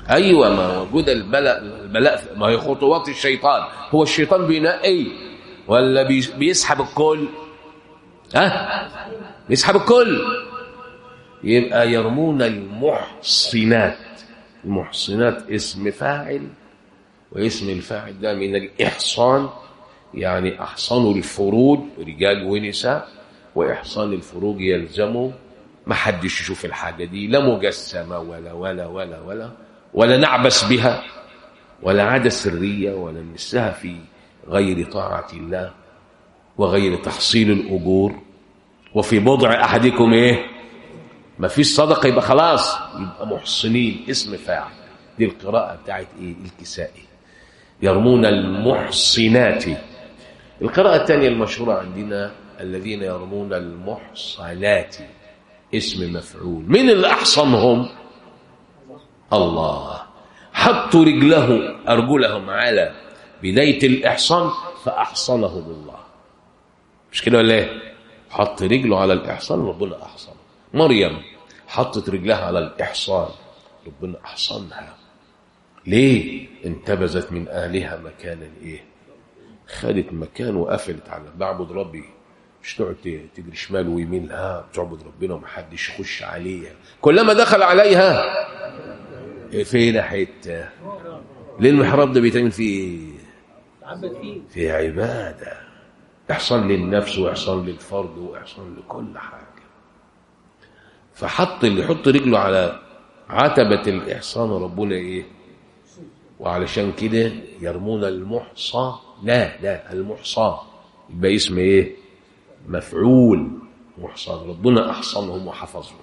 أيوة، ما وجود البلاء البلاء ما هي خطوات الشيطان. هو الشيطان بينقي ولا بيسحب الكل؟ ها؟ بيسحب الكل. يبقى يرمون المحصنات. المحصنات اسم فاعل، واسم الفاعل ده من الإحصان، يعني أحصنوا الفروج رجال ونساء، وإحصان الفروج يلزمه ما حدش يشوف الحاجة دي، لا مجسمة ولا ولا ولا ولا ولا نعبس بها، ولا عادة سرية، ولا نمسها في غير طاعة الله وغير تحصيل الأجور. وفي بضع أحدكم إيه؟ ما فيش صدقة، يبقى خلاص، يبقى محصنين اسم فاعل. دي القراءة بتاعت إيه؟ الكسائي. يرمون المحصنات. القراءة الثانية المشهورة عندنا الذين يرمون المحصنات اسم مفعول. من اللي أحصنهم؟ الله. حطوا رجله أرجلهم على بداية الإحصان فأحصنهم الله. مش كده ولا ايه؟ حط رجله على الإحصان ربنا أحصن. مريم حطت رجلها على الإحصان ربنا أحصنها. ليه؟ انتبذت من أهلها مكانا إيه؟ خدت مكان وقفلت على بعبد ربي. مش تقعد تجري شمال ويمين، لا، بتعبد ربنا ومحدش يخش عليها. كلما دخل عليها فين حته؟ ليه المحراب ده بيتعمل فيه ايه؟ في عباده، احصان للنفس واحصان للفرد واحصان لكل حاجه. فحط اللي يحط رجله على عتبه الاحصان ربنا ايه؟ وعلشان كده يرمون المحصى. لا لا المحصى يبقى اسم ايه؟ مفعول. محصن ربنا احصنهم وحفظهم.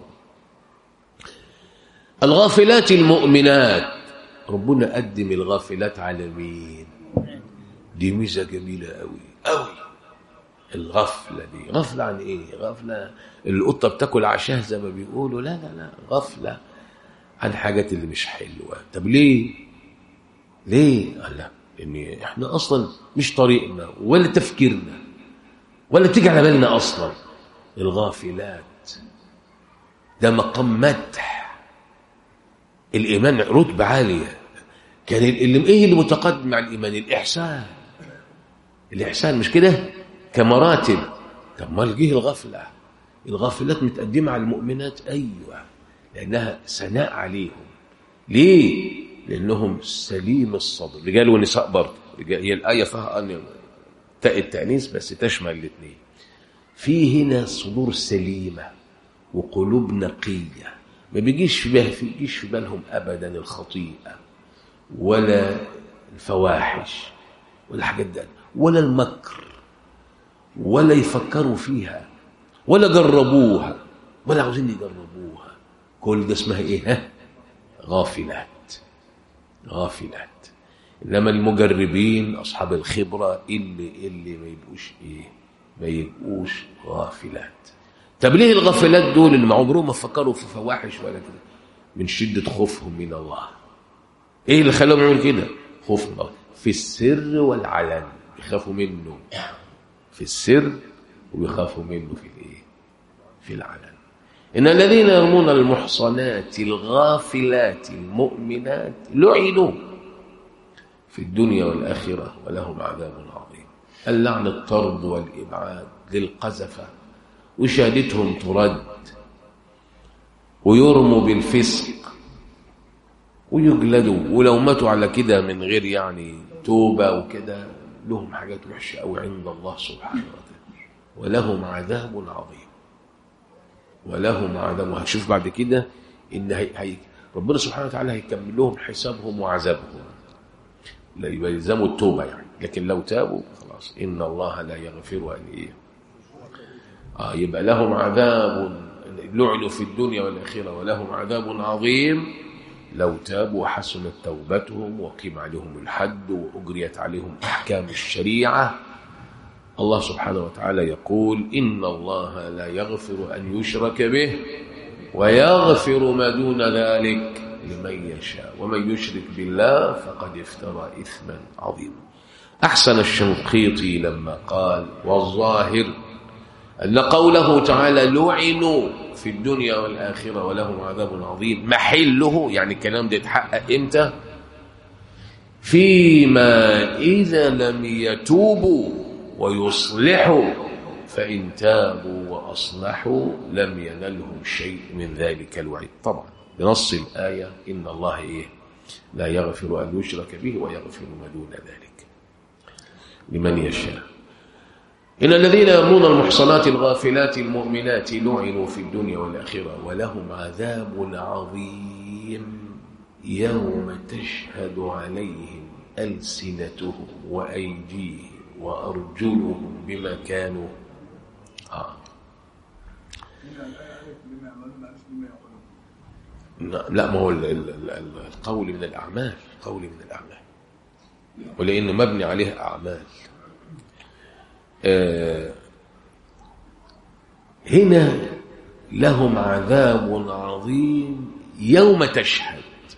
الغافلات المؤمنات ربنا قدم الغافلات على مين؟ دي ميزه جميله قوي قوي. الغفله دي غفله عن ايه؟ غفله القطه بتاكل عشاه زي ما بيقولوا. لا لا لا، غفله عن الحاجات اللي مش حلوه. طب ليه؟ ليه؟ لا، لان احنا اصلا مش طريقنا ولا تفكيرنا ولا بتيجي على بالنا اصلا. الغافلات ده مقام مدح. الايمان رتبه عاليه. كان اللي ايه اللي متقدم مع الايمان؟ الاحسان. الاحسان مش كده كمراتب. طب ما جه الغفله. الغافلات متقدمه على المؤمنات. ايوه، لانها ثناء عليهم. ليه؟ لانهم سليم الصدر، رجال ونساء برضه. هي الايه فيها ان تاء التانيث بس تشمل الاثنين. في هنا صدور سليمه وقلوب نقيه، ما بيجيش في بالهم في بيجيش في بالهم ابدا الخطيئه ولا الفواحش ولا الحاجات دي، ولا المكر، ولا يفكروا فيها، ولا جربوها، ولا عاوزين يجربوها. كل ده اسمها ايه؟ ها؟ غافلات. غافلات. انما المجربين اصحاب الخبره اللي اللي ما يبقوش ايه؟ ما يبقوش غافلات. طب ليه الغافلات دول اللي ما عمرهم ما فكروا في فواحش ولا كده؟ من شده خوفهم من الله. ايه اللي خلاهم يعملوا كده؟ خوف من الله في السر والعلن. بيخافوا منه في السر وبيخافوا منه في الايه؟ في العلن. ان الذين يرمون المحصنات الغافلات المؤمنات لعنوا في الدنيا والآخرة ولهم عذاب عظيم. اللعن الطرد والإبعاد للقذفة، وشهادتهم ترد، ويرموا بالفسق ويجلدوا، ولو ماتوا على كده من غير يعني توبة وكده لهم حاجات وحشة أو عند الله سبحانه وتعالى، ولهم عذاب عظيم. ولهم عذاب. وهنشوف بعد كده إن هي هي ربنا سبحانه وتعالى هيكمل لهم حسابهم وعذابهم. لا يلزموا التوبة يعني، لكن لو تابوا خلاص إن الله لا يغفر أن إيه. آه يبقى لهم عذاب لعنوا في الدنيا والآخرة ولهم عذاب عظيم لو تابوا وحسنت توبتهم وقيم عليهم الحد وأجريت عليهم أحكام الشريعة. الله سبحانه وتعالى يقول إن الله لا يغفر أن يشرك به ويغفر ما دون ذلك لمن يشاء ومن يشرك بالله فقد افترى إثما عظيما. أحسن الشنقيطي لما قال والظاهر أن قوله تعالى لعنوا في الدنيا والآخرة ولهم عذاب عظيم. محله يعني الكلام ده يتحقق إمتى؟ فيما إذا لم يتوبوا ويصلحوا، فإن تابوا وأصلحوا لم ينلهم شيء من ذلك الوعيد. طبعا بنص الآية إن الله إيه؟ لا يغفر أن يشرك به ويغفر ما دون ذلك لمن يشاء. إن الذين يرمون المحصنات الغافلات المؤمنات لعنوا في الدنيا والآخرة ولهم عذاب عظيم يوم تشهد عليهم ألسنتهم وأيديهم وأرجلهم بما كانوا آه. لا، ما هو القول من الأعمال، القول من الأعمال، ولأنه مبني عليه أعمال. آه هنا لهم عذاب عظيم يوم تشهد،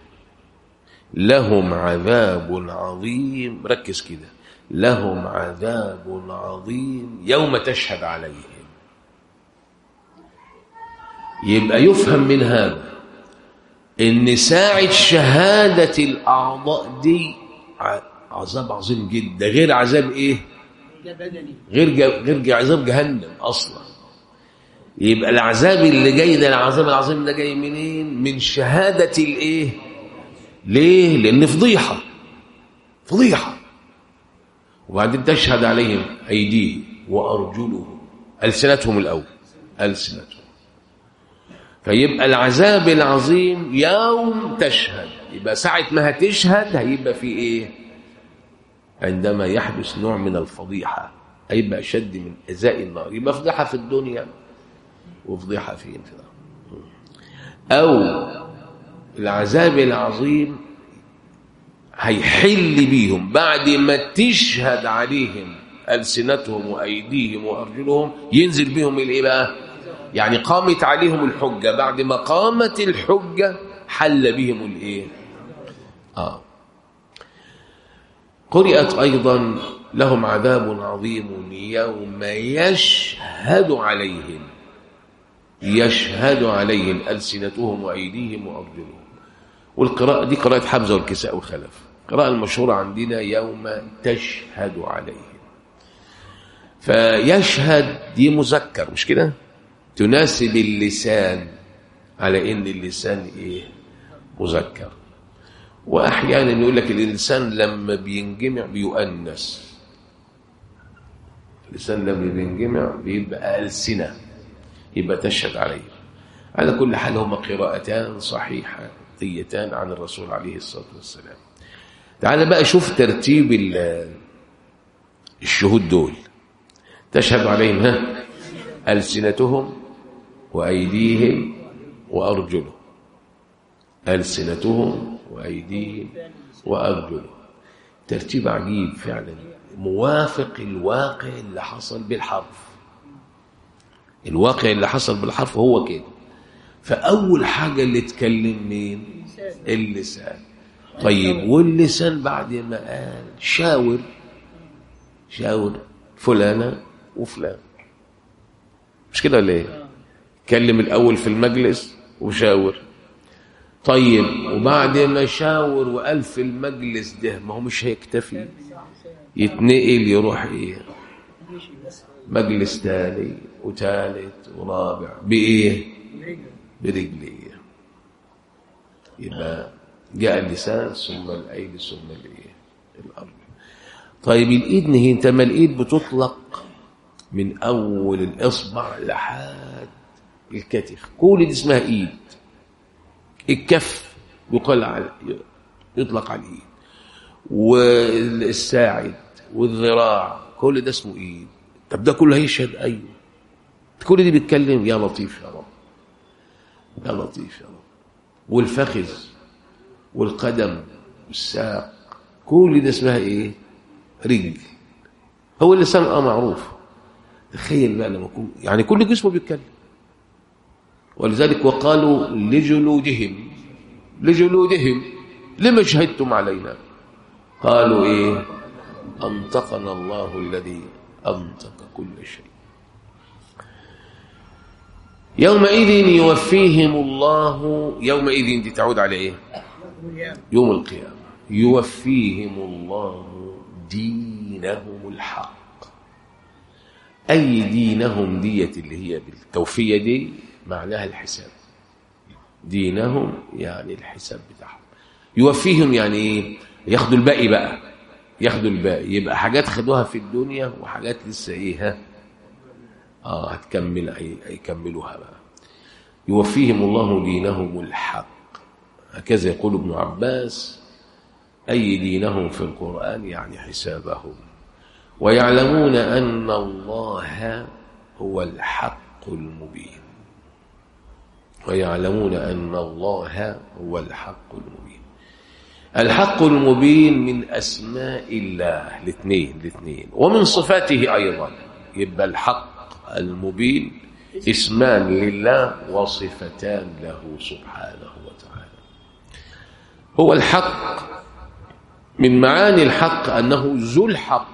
لهم عذاب عظيم، ركز كده، لهم عذاب عظيم يوم تشهد عليهم. يبقى يفهم من هذا ان ساعة شهادة الأعضاء دي عذاب عظيم جدا، غير عذاب ايه؟ غير غير عذاب جهنم اصلا. يبقى العذاب اللي جاي ده، العذاب العظيم ده جاي منين؟ من شهادة الايه؟ ليه؟ لان فضيحة فضيحة. وبعدين تشهد عليهم ايديهم وارجلهم، ألسنتهم الاول، ألسنتهم. فيبقى العذاب العظيم يوم تشهد. يبقى ساعة ما هتشهد هيبقى في ايه؟ عندما يحدث نوع من الفضيحة، هيبقى أشد من إزاء النار. يبقى فضيحة في الدنيا وفضيحة في الآخرة. أو العذاب العظيم هيحل بيهم بعد ما تشهد عليهم ألسنتهم وأيديهم وأرجلهم، ينزل بيهم الإيه بقى؟ يعني قامت عليهم الحجة، بعد ما قامت الحجة حل بهم الإيه؟ آه قرئت أيضا لهم عذاب عظيم يوم يشهد عليهم، يشهد عليهم ألسنتهم وأيديهم وأرجلهم. والقراءة دي قراءة حمزة والكساء والخلف. القراءة المشهورة عندنا يوم تشهد عليهم. فيشهد دي مذكر مش كده؟ تناسب اللسان على إن اللسان إيه؟ مذكر. وأحيانا يقول لك الإنسان لما بينجمع بيؤنس، الإنسان لما بينجمع بيبقى ألسنة، يبقى تشهد عليه. على كل حال هما قراءتان صحيحتان عن الرسول عليه الصلاة والسلام. تعال بقى شوف ترتيب الشهود دول. تشهد عليهم ها ألسنتهم وأيديهم وأرجلهم، ألسنتهم وأيديهم وأرجلهم. ترتيب عجيب فعلا، موافق الواقع اللي حصل بالحرف. الواقع اللي حصل بالحرف هو كده. فأول حاجة اللي تكلم مين؟ اللسان. طيب واللسان بعد ما قال شاور، شاور فلانة وفلان، مش كده ولا ايه؟ كلم الأول في المجلس وشاور. طيب وبعد ما شاور وقال في المجلس ده، ما هو مش هيكتفي، يتنقل يروح ايه؟ مجلس تاني وثالث ورابع. بإيه؟ برجليه. يبقى جاء اللسان ثم الأيدي ثم الايه؟ الأرض. طيب الإيد نهي، انت ما الإيد بتطلق من أول الإصبع لحد الكتف، كل دي اسمها إيد. الكف يقال على يطلق على الإيد، والساعد والذراع كل ده اسمه إيد. طب ده كله هيشهد؟ أيوه. كل دي بيتكلم يا لطيف يا رب، يا لطيف يا رب. والفخذ والقدم والساق كل ده اسمها إيه؟ رجل. هو اللسان اه معروف. تخيل بقى لما يكون يعني كل جسمه بيتكلم. ولذلك وقالوا لجلودهم، لجلودهم لما شهدتم علينا؟ قالوا ايه؟ انطقنا الله الذي انطق كل شيء. يومئذ يوفيهم الله. يومئذ دي تعود على ايه؟ يوم القيامة. يوفيهم الله دينهم الحق. أي دينهم ديت اللي هي بالتوفية دي معناها الحساب. دينهم يعني الحساب بتاعهم. يوفيهم يعني ايه؟ ياخدوا الباقي بقى، ياخدوا الباقي. يبقى حاجات خدوها في الدنيا وحاجات لسه ايه ها اه هتكمل هيكملوها بقى. يوفيهم الله دينهم الحق. هكذا يقول ابن عباس: أي دينهم في القرآن يعني حسابهم. ويعلمون أن الله هو الحق المبين. ويعلمون أن الله هو الحق المبين. الحق المبين من أسماء الله الاثنين الاثنين ومن صفاته أيضا. يبقى الحق المبين اسمان لله وصفتان له سبحانه وتعالى. هو الحق، من معاني الحق أنه ذو الحق،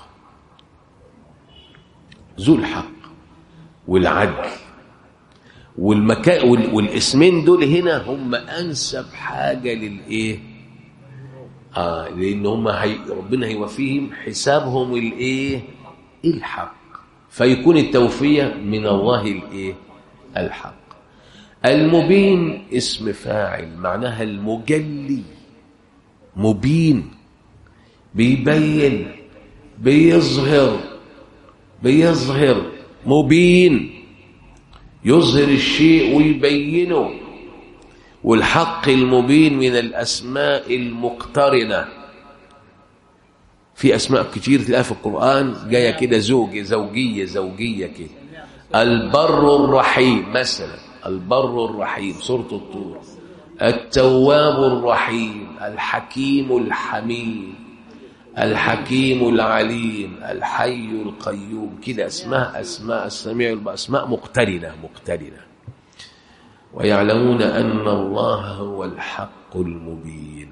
ذو الحق والعدل والمكان. والاسمين دول هنا هم أنسب حاجة للإيه؟ آه لأن هم هي ربنا هيوفيهم حسابهم الإيه؟ الحق. فيكون التوفية من الله الإيه؟ الحق. المبين اسم فاعل معناها المجلي. مبين بيبين، بيظهر بيظهر مبين، يظهر الشيء ويبينه. والحق المبين من الأسماء المقترنة. في أسماء كتير تلاقيها في القرآن جاية كده زوج زوجية زوجية كده. البر الرحيم مثلا، البر الرحيم سورة الطور. التواب الرحيم، الحكيم الحميد، الحكيم العليم، الحي القيوم. كده اسماء أسماء السميع، أسماء مقترنة مقترنة. ويعلمون أن الله هو الحق المبين.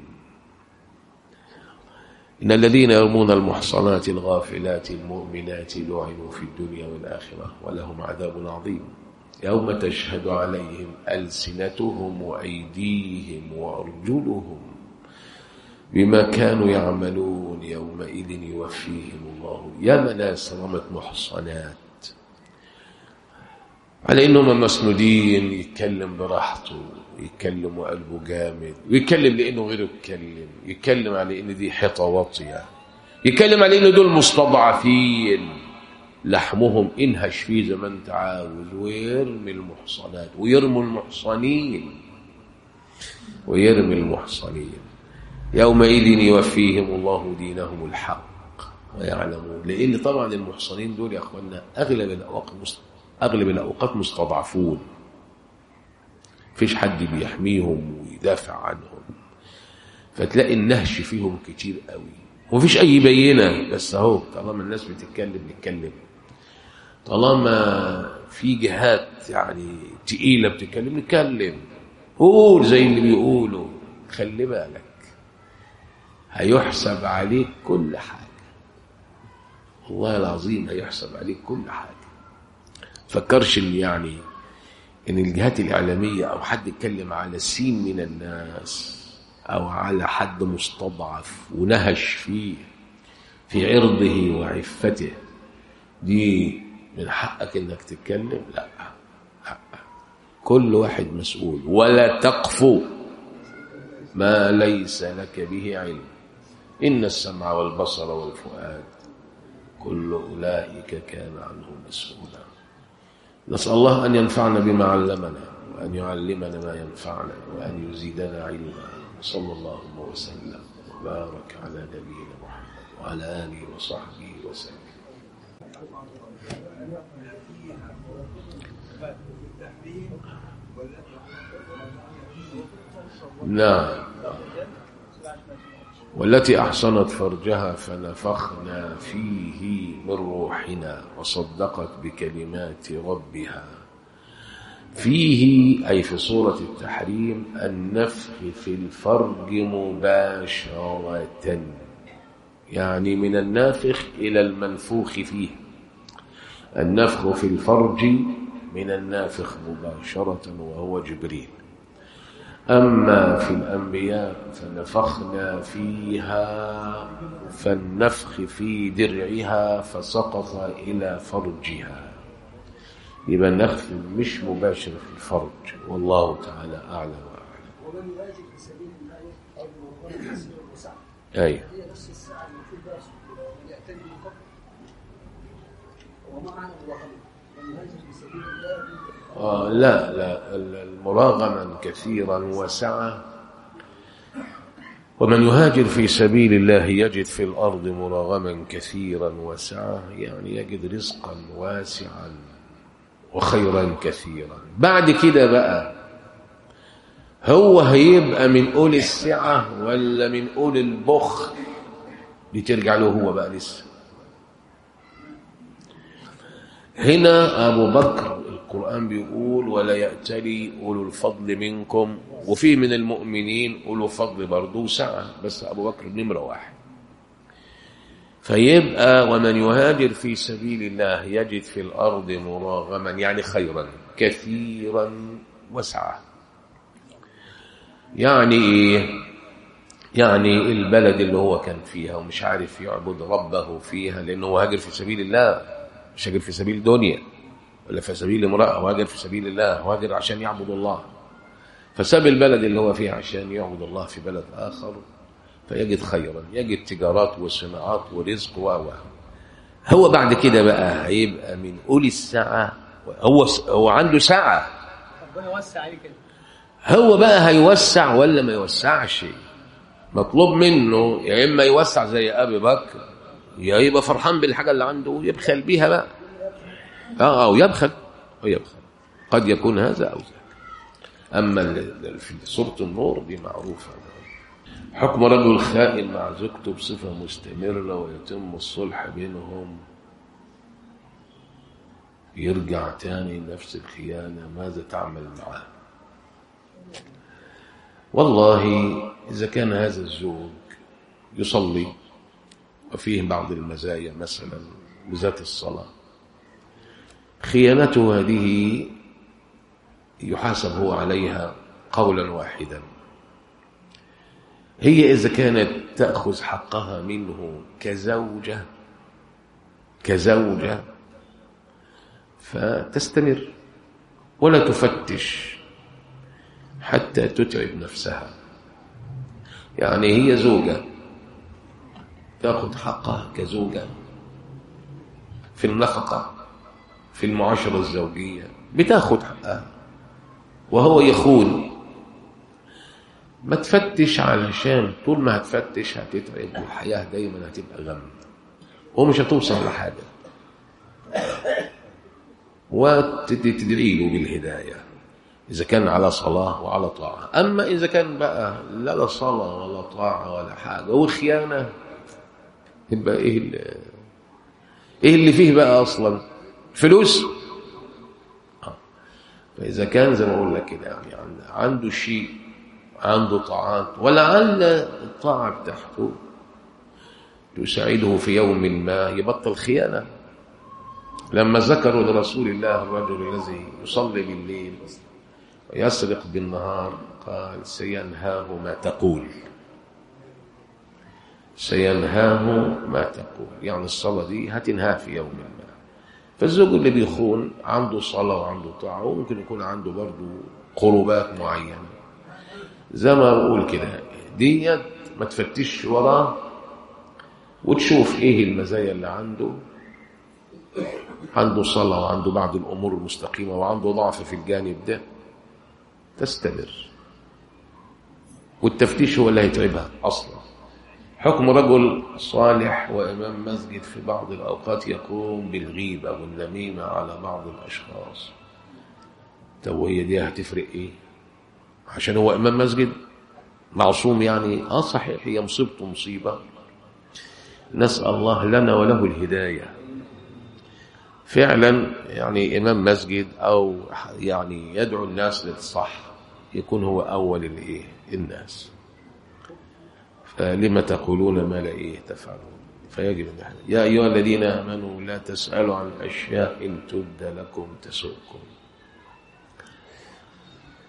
إن الذين يرمون المحصنات الغافلات المؤمنات لعنوا في الدنيا والآخرة ولهم عذاب عظيم يوم تشهد عليهم ألسنتهم وأيديهم وأرجلهم بما كانوا يعملون يومئذ يوفيهم الله. يا ناس رمت محصنات على إنهم مسنودين، يتكلم براحته، يتكلم وقلبه جامد، ويتكلم لأنه غيره يتكلم، يتكلم على إن دي حيطة واطية، يتكلم على إن دول مستضعفين لحمهم انهش فيه زي ما انت عاوز، ويرمي المحصنات ويرمي المحصنين ويرمي المحصنين. يومئذ يوفيهم الله دينهم الحق ويعلمون. لأن طبعا المحصنين دول يا أخوانا أغلب الأوقات أغلب الأوقات مستضعفون، فيش حد بيحميهم ويدافع عنهم، فتلاقي النهش فيهم كتير قوي ومفيش أي بينة. بس أهو طالما الناس بتتكلم نتكلم، طالما في جهات يعني تقيلة بتتكلم نتكلم، قول زي اللي بيقولوا. خلي بالك هيحسب عليك كل حاجة، والله العظيم هيحسب عليك كل حاجة. فكرش ان يعني ان الجهات الإعلامية او حد يتكلم على سين من الناس او على حد مستضعف ونهش فيه في عرضه وعفته، دي من حقك انك تتكلم؟ لا، لا. كل واحد مسؤول. ولا تقف ما ليس لك به علم إن السمع والبصر والفؤاد كل أولئك كان عنه مسؤولا. نسأل الله أن ينفعنا بما علمنا وأن يعلمنا ما ينفعنا وأن يزيدنا علما. صلى الله وسلم وبارك على نبينا محمد وعلى آله وصحبه وسلم. نعم. والتي أحصنت فرجها فنفخنا فيه من روحنا وصدقت بكلمات ربها. فيه أي في سورة التحريم النفخ في الفرج مباشرة، يعني من النافخ إلى المنفوخ فيه. النفخ في الفرج من النافخ مباشرة وهو جبريل. أما في الأنبياء فنفخنا فيها فالنفخ في درعها فسقط إلى فرجها، يبقى النفخ مش مباشر في الفرج، والله تعالى أعلم وأعلم. ومن يهاجر في سبيل الله أو يغير مسير وسعة، أيوه هي نفس الساعة المفروض بقى يأتي من قبل. وما معنى المراغمة؟ من يهاجر في سبيل الله آه لا لا المراغما كثيرا وسعة. ومن يهاجر في سبيل الله يجد في الأرض مراغما كثيرا وسعة، يعني يجد رزقا واسعا وخيرا كثيرا. بعد كده بقى هو هيبقى من أولي السعة ولا من أولي البخل؟ دي ترجع له هو بقى لسه. هنا أبو بكر القرآن بيقول ولا يأتلي أولو الفضل منكم، وفيه من المؤمنين أولو فضل برضو سعة، بس أبو بكر نمرة واحد. فيبقى ومن يهاجر في سبيل الله يجد في الأرض مراغما، يعني خيرا كثيرا وسعة. يعني إيه؟ يعني البلد اللي هو كان فيها ومش عارف يعبد ربه فيها، لأنه هو هاجر في سبيل الله، مش هاجر في سبيل دنيا ولا في سبيل امرأة، هو هاجر في سبيل الله، هو هاجر عشان يعبد الله، فساب البلد اللي هو فيها عشان يعبد الله في بلد آخر، فيجد خيرا، يجد تجارات وصناعات ورزق و هو بعد كده بقى هيبقى من أولي السعة. هو هو عنده سعة، ربنا يوسع عليه كده. هو بقى هيوسع ولا ما يوسعش؟ مطلوب منه يا إما يوسع زي أبي بكر، يا يبقى فرحان بالحاجة اللي عنده يبخل بيها بقى، اه او يبخل او يبخل، قد يكون هذا او ذاك. اما في سورة النور دي معروفة، حكم رجل خائن مع زوجته بصفة مستمرة ويتم الصلح بينهم، يرجع تاني نفس الخيانة، ماذا تعمل معه؟ والله إذا كان هذا الزوج يصلي وفيه بعض المزايا مثلا بذات الصلاة، خيانته هذه يحاسب هو عليها قولا واحدا. هي إذا كانت تأخذ حقها منه كزوجة كزوجة فتستمر ولا تفتش حتى تتعب نفسها. يعني هي زوجة تأخذ حقها كزوجة في النفقة في المعاشرة الزوجية، بتاخد حقها وهو يخون، ما تفتش، علشان طول ما هتفتش هتتعب والحياة دايما هتبقى غم ومش هتوصل لحاجة، وتدعي له بالهداية إذا كان على صلاة وعلى طاعة. أما إذا كان بقى لا صلاة ولا طاعة ولا حاجة والخيانة، يبقى إيه اللي, إيه اللي فيه بقى أصلا؟ فلوس. آه. فإذا كان زي ما أقول لك كده يعني عنده شيء، عنده طاعات، ولعل الطاعة بتاعته تساعده في يوم ما يبطل خيانة. لما ذكروا لرسول الله الرجل الذي يصلي بالليل ويسرق بالنهار، قال سينهاه ما تقول، سينهاه ما تقول، يعني الصلاة دي هتنهاه في يوم ما. فالزوج اللي بيخون عنده صلاة وعنده طاعة، وممكن يكون عنده برضه قربات معينة، زي ما بقول كده، ديت ما تفتش وراه وتشوف ايه المزايا اللي عنده. عنده صلاة وعنده بعض الأمور المستقيمة وعنده ضعف في الجانب ده، تستمر، والتفتيش هو اللي هيتعبها أصلا. حكم رجل صالح وإمام مسجد في بعض الأوقات يقوم بالغيبة والنميمة على بعض الأشخاص، طب وهي دي هتفرق إيه؟ عشان هو إمام مسجد معصوم يعني؟ آه صحيح، هي مصيبته مصيبة، نسأل الله لنا وله الهداية. فعلا يعني إمام مسجد أو يعني يدعو الناس للصح يكون هو أول الإيه الناس، فلما تقولون ما لا إيه تفعلون. فيجب أن يا أيها الذين آمنوا لا تسألوا عن أشياء إن تبد لكم تسؤكم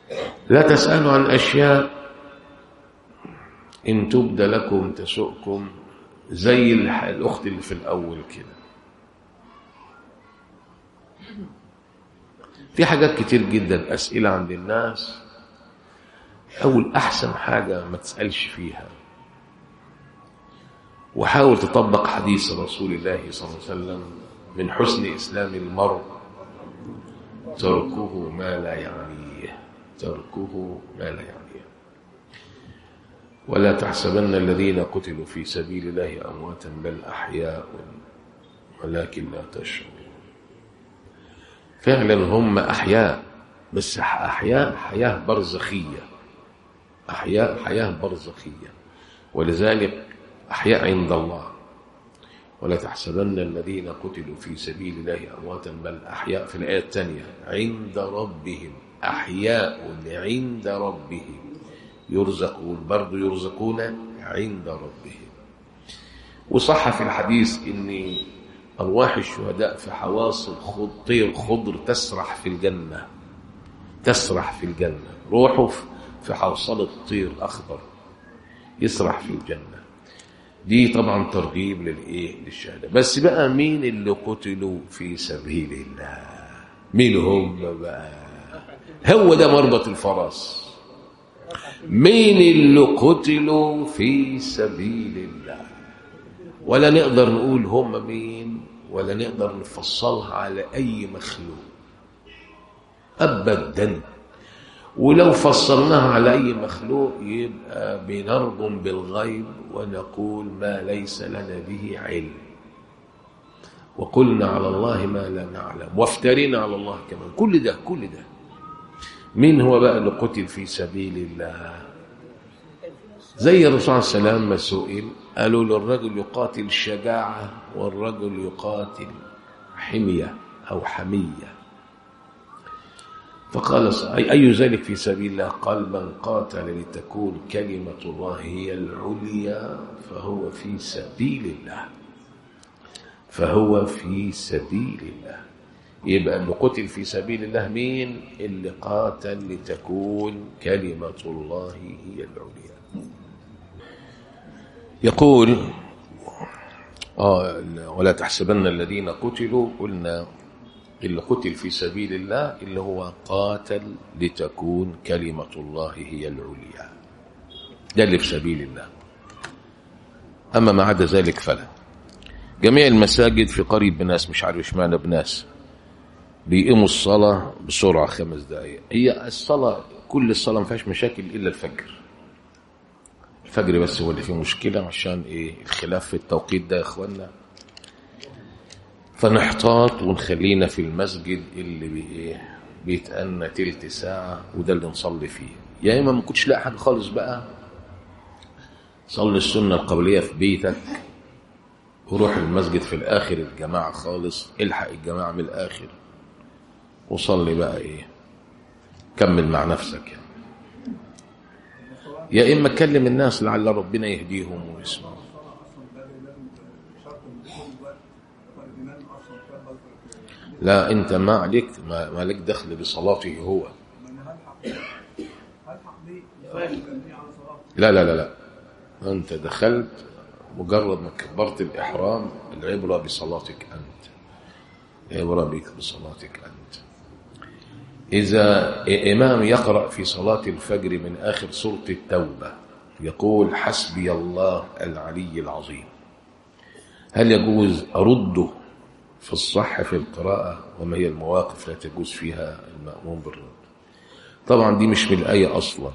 لا تسألوا عن أشياء إن تبد لكم تسؤكم، زي الأخت اللي في الأول كده. في حاجات كتير جدا أسئلة عند الناس، أول أحسن حاجة ما تسألش فيها، وحاول تطبق حديث رسول الله صلى الله عليه وسلم: من حسن إسلام المرء تركه ما لا يعنيه، تركه ما لا يعنيه. ولا تحسبن الذين قتلوا في سبيل الله أمواتا بل أحياء ولكن لا تشعرون. فعلا هم أحياء، بس أحياء حياة برزخية، أحياء حياة برزخية، ولذلك أحياء عند الله. ولا تحسبن الذين قتلوا في سبيل الله أمواتا بل أحياء في الآية الثانية عند ربهم، أحياء عند ربهم يرزقون، برضو يرزقون عند ربهم. وصح في الحديث إن أرواح الشهداء في حواصل طير خضر تسرح في الجنة، تسرح في الجنة، روحه في حوصلة طير أخضر يسرح في الجنة. دي طبعا ترغيب للإيه؟ للشهداء. بس بقى مين اللي قتلوا في سبيل الله؟ مين هم بقى؟ هو ده مربط الفرس. مين اللي قتلوا في سبيل الله؟ ولا نقدر نقول هم مين، ولا نقدر نفصلها على أي مخلوق أبدا. ولو فصلناها على أي مخلوق يبقى بنرجم بالغيب ونقول ما ليس لنا به علم، وقلنا على الله ما لا نعلم، وافترينا على الله كمان. كل ده كل ده مين هو بقى اللي قتل في سبيل الله؟ زي الرسول صلى الله عليه وسلم ما سئل، قالوا له الرجل يقاتل شجاعة والرجل يقاتل حمية أو حمية، فقال أي ذلك في سبيل الله؟ قال من قاتل لتكون كلمة الله هي العليا فهو في سبيل الله، فهو في سبيل الله. يبقى اللي قتل في سبيل الله مين؟ اللي قاتل لتكون كلمة الله هي العليا. يقول آه ولا تحسبن الذين قتلوا، قلنا اللي قتل في سبيل الله اللي هو قاتل لتكون كلمة الله هي العليا، ده اللي في سبيل الله. أما ما عدا ذلك فلا. جميع المساجد في قرية بناس، مش عارف اشمعنى بناس، بيقيموا الصلاة بسرعة خمس دقائق. هي الصلاة كل الصلاة ما فيهاش مشاكل إلا الفجر، الفجر بس هو اللي فيه مشكلة، عشان إيه؟ الخلاف في التوقيت ده يا إخوانا. فنحتاط ونخلينا في المسجد اللي بإيه بيتأنى تلت ساعة، وده اللي نصلي فيه. يا إما ما كنتش لاقي حاجة خالص بقى، صلي السنة القبلية في بيتك وروح المسجد في الآخر الجماعة خالص، الحق الجماعة من الآخر وصلي بقى إيه، كمل مع نفسك يعني. يا إما كلم الناس لعل ربنا يهديهم ويسمعوا. لا أنت ما عليك، ما عليك دخل بصلاته هو. لا لا لا لا أنت دخلت مجرد ما كبرت الإحرام، العبرة بصلاتك أنت، العبرة بك بصلاتك أنت. إذا إمام يقرأ في صلاة الفجر من آخر سورة التوبة يقول حسبي الله العلي العظيم، هل يجوز أرده في الصح في القراءة؟ وما هي المواقف لا تجوز فيها المأموم بالرد؟ طبعا دي مش من الآية أصلا.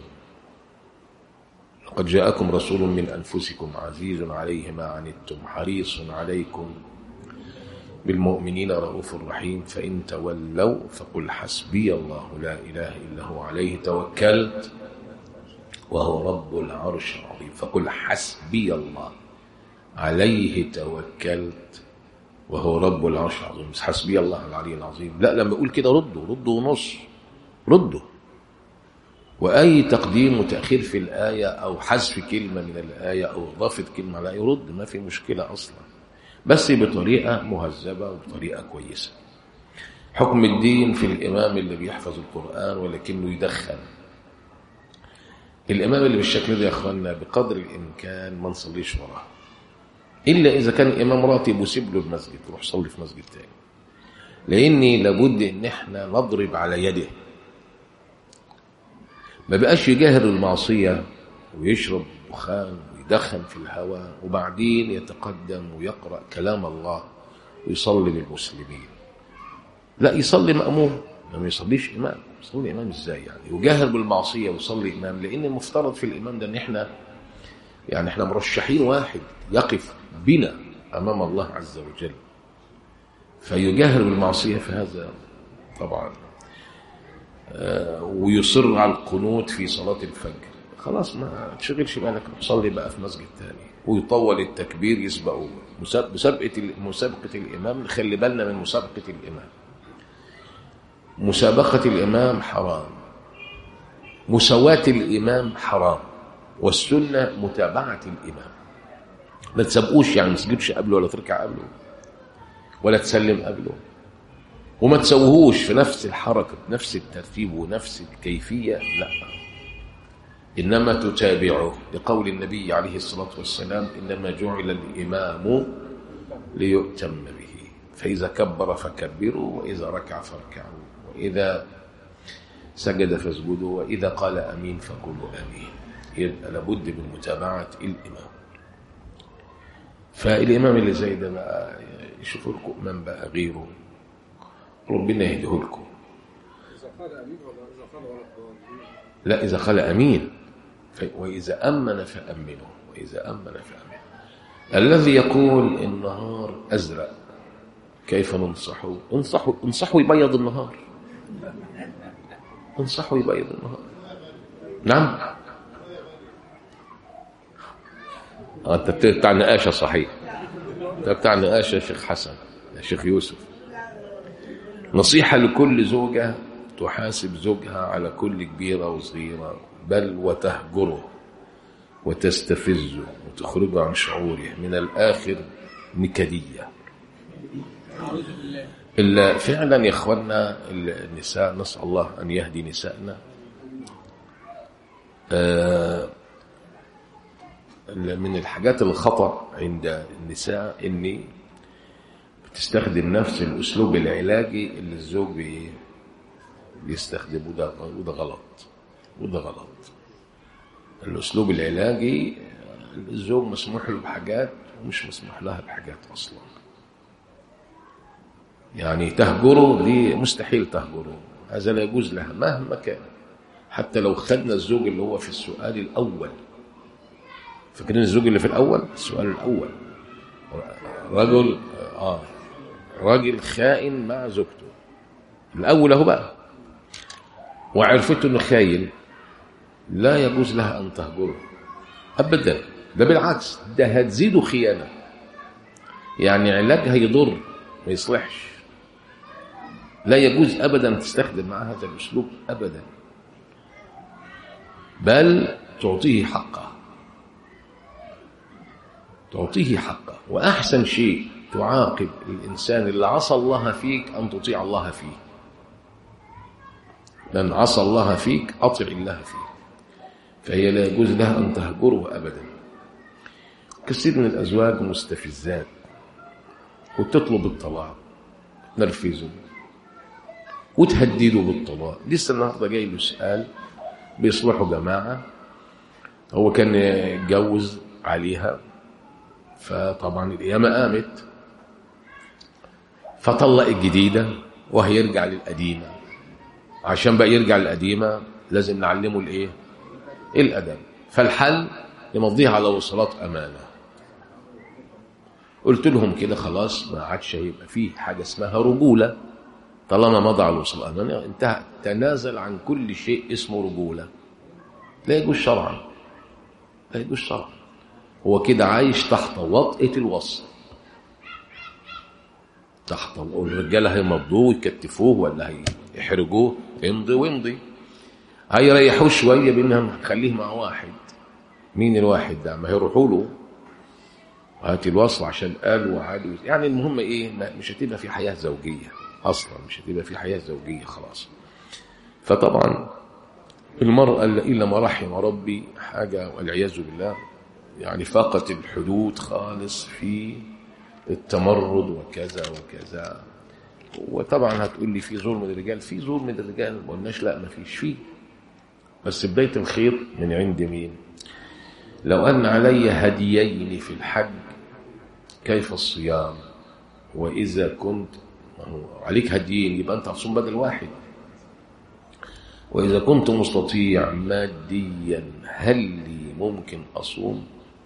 لقد جاءكم رسول من أنفسكم عزيز عليه ما عنتم حريص عليكم بالمؤمنين رؤوف رحيم، فإن تولوا فقل حسبي الله لا إله إلا هو عليه توكلت وهو رب العرش العظيم. فقل حسبي الله عليه توكلت وهو رب العرش العظيم، حسبي الله العلي العظيم. لا، لما يقول كده ردوا ردوا ونص، ردوا. وأي تقديم وتأخير في الآية أو حذف كلمة من الآية أو إضافة كلمة على يرد، ما في مشكلة أصلا، بس بطريقة مهذبة وبطريقة كويسة. حكم الدين في الإمام اللي بيحفظ القرآن ولكنه يدخن، الإمام اللي بالشكل ده يا أخوانا بقدر الإمكان ما نصليش وراه، إلا إذا كان إمام راتب وسيب له المسجد روح صلي في مسجد تاني، لأني لابد إن إحنا نضرب على يده، ما بقاش يجاهر المعصية ويشرب دخان ويدخن في الهواء وبعدين يتقدم ويقرأ كلام الله ويصلي بالمسلمين. لا، يصلي مأموم، ما يصليش إمام. يصلي إمام إزاي يعني؟ يجاهر بالمعصية ويصلي إمام، لأن المفترض في الإمام ده إن إحنا يعني إحنا مرشحين واحد يقف بنا أمام الله عز وجل، فيجاهر بالمعصية في هذا طبعا آه ويصر على القنوت في صلاة الفجر، خلاص ما تشغلش بالك، صلي بقى في مسجد تاني، ويطول التكبير يسبقه. مسابقة مسابقة الإمام، خلي بالنا من مسابقة الإمام. مسابقة الإمام حرام، مساواة الإمام حرام، والسنة متابعة الإمام. ما تسابقوش، يعني ما تسجدش قبله ولا تركع قبله ولا تسلم قبله، وما تسوهوش في نفس الحركة بنفس الترتيب ونفس الكيفية، لا، إنما تتابعه، لقول النبي عليه الصلاة والسلام إنما جعل الإمام ليؤتم به، فإذا كبر فكبروا، وإذا ركع فاركعوا، وإذا سجد فاسجدوا، وإذا قال أمين فقولوا أمين. يبقى لابد من متابعة الإمام. فالإمام اللي زي ده بقى يشوفوا لكم إمام بقى غيره، ربنا يهديه لكم. لا، إذا قال أمين، وإذا أمن فأمنوا، وإذا أمن فأمنوا. الذي يقول النهار أزرق كيف ننصحه؟ انصحوا انصحوا يبيض النهار، انصحوا يبيض النهار. نعم، أنت بتاع نقاشة صحيح، أنت بتاع نقاشة يا شيخ حسن، يا شيخ يوسف. نصيحة لكل زوجة تحاسب زوجها على كل كبيرة وصغيرة، بل وتهجره وتستفزه وتخرجه عن شعوره، من الآخر نكدية. إلا فعلا يا إخوانا النساء، نسأل الله أن يهدي نسائنا. آه من الحاجات الخطأ عند النساء إني بتستخدم نفس الأسلوب العلاجي اللي الزوج بيستخدمه، وده وده غلط، وده غلط. الأسلوب العلاجي الزوج مسموح له بحاجات ومش مسموح لها بحاجات أصلا. يعني تهجره دي مستحيل تهجره، هذا لا يجوز لها مهما كان. حتى لو خدنا الزوج اللي هو في السؤال الأول، فاكرين الزوج اللي في الأول، السؤال الأول، رجل آه راجل خائن مع زوجته الأول أهو بقى، وعرفته إنه خاين، لا يجوز لها أن تهجره أبدا، ده بالعكس، ده هتزيده خيانة. يعني علاجها يضر ما يصلحش، لا يجوز أبدا تستخدم مع هذا الأسلوب أبدا، بل تعطيه حقه، تعطيه حقه. وأحسن شيء تعاقب الإنسان اللي عصى الله فيك أن تطيع الله فيه. من عصى الله فيك أطع الله فيه، فهي لا يجوز لها أن تهجره أبدا. كثير من الأزواج مستفزات وتطلب الطلاق، تنرفزه وتهدده بالطلاق. لسه النهارده جاي له سؤال، بيصلحوا جماعة، هو كان يتجوز عليها، فطبعا القيامة قامت، فطلق الجديدة وهيرجع للقديمة. عشان بقى يرجع للقديمة لازم نعلمه الايه؟ الأدب. فالحل يمضيها على وصلات أمانة. قلت لهم كده خلاص، ما عادش هيبقى فيه حاجة اسمها رجولة طالما مضى على وصلات أمانة، انتهى. تنازل عن كل شيء اسمه رجولة، لا يجوز شرعا، لا يجوز شرعا. هو كده عايش تحت وطئة الوصل، تحت الرجالة هيمضوه ويكتفوه ولا هيحرجوه، امضي وامضي. هيريحوه شوية بينهم، خليه مع واحد. مين الواحد ده؟ ما هيروحوا له هات الوصل عشان قالوا وعادوا. يعني المهم ايه، مش هتبقى في حياة زوجية اصلا، مش هتبقى في حياة زوجية خلاص. فطبعا المرأة إلا ما رحم ربي حاجة والعياذ بالله، يعني فاقت الحدود خالص في التمرد وكذا وكذا. وطبعا هتقول لي في ظلم من الرجال، في ظلم من الرجال، ما قلناش لا، ما فيش فيه، بس بداية الخير من عند مين؟ لو أن علي هديين في الحج كيف الصيام؟ وإذا كنت عليك هديين يبقى أنت هتصوم بدل واحد. وإذا كنت مستطيع ماديا هل لي ممكن أصوم؟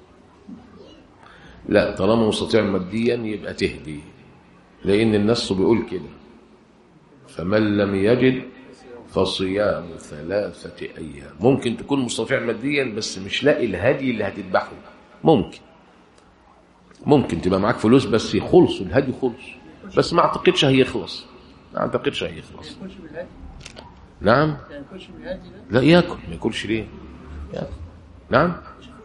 لا، طالما مستطيع ماديا يبقى تهدي، لأن النص بيقول كده: فمن لم يجد فصيام ثلاثة أيام. ممكن تكون مستطيع ماديا بس مش لاقي الهدي اللي هتذبحه، ممكن ممكن تبقى معاك فلوس بس يخلص الهدي خلص، بس ما اعتقدش هيخلص، ما اعتقدش هيخلص. نعم، لا ياكل، ما ياكلش ليه؟ ياكل. نعم،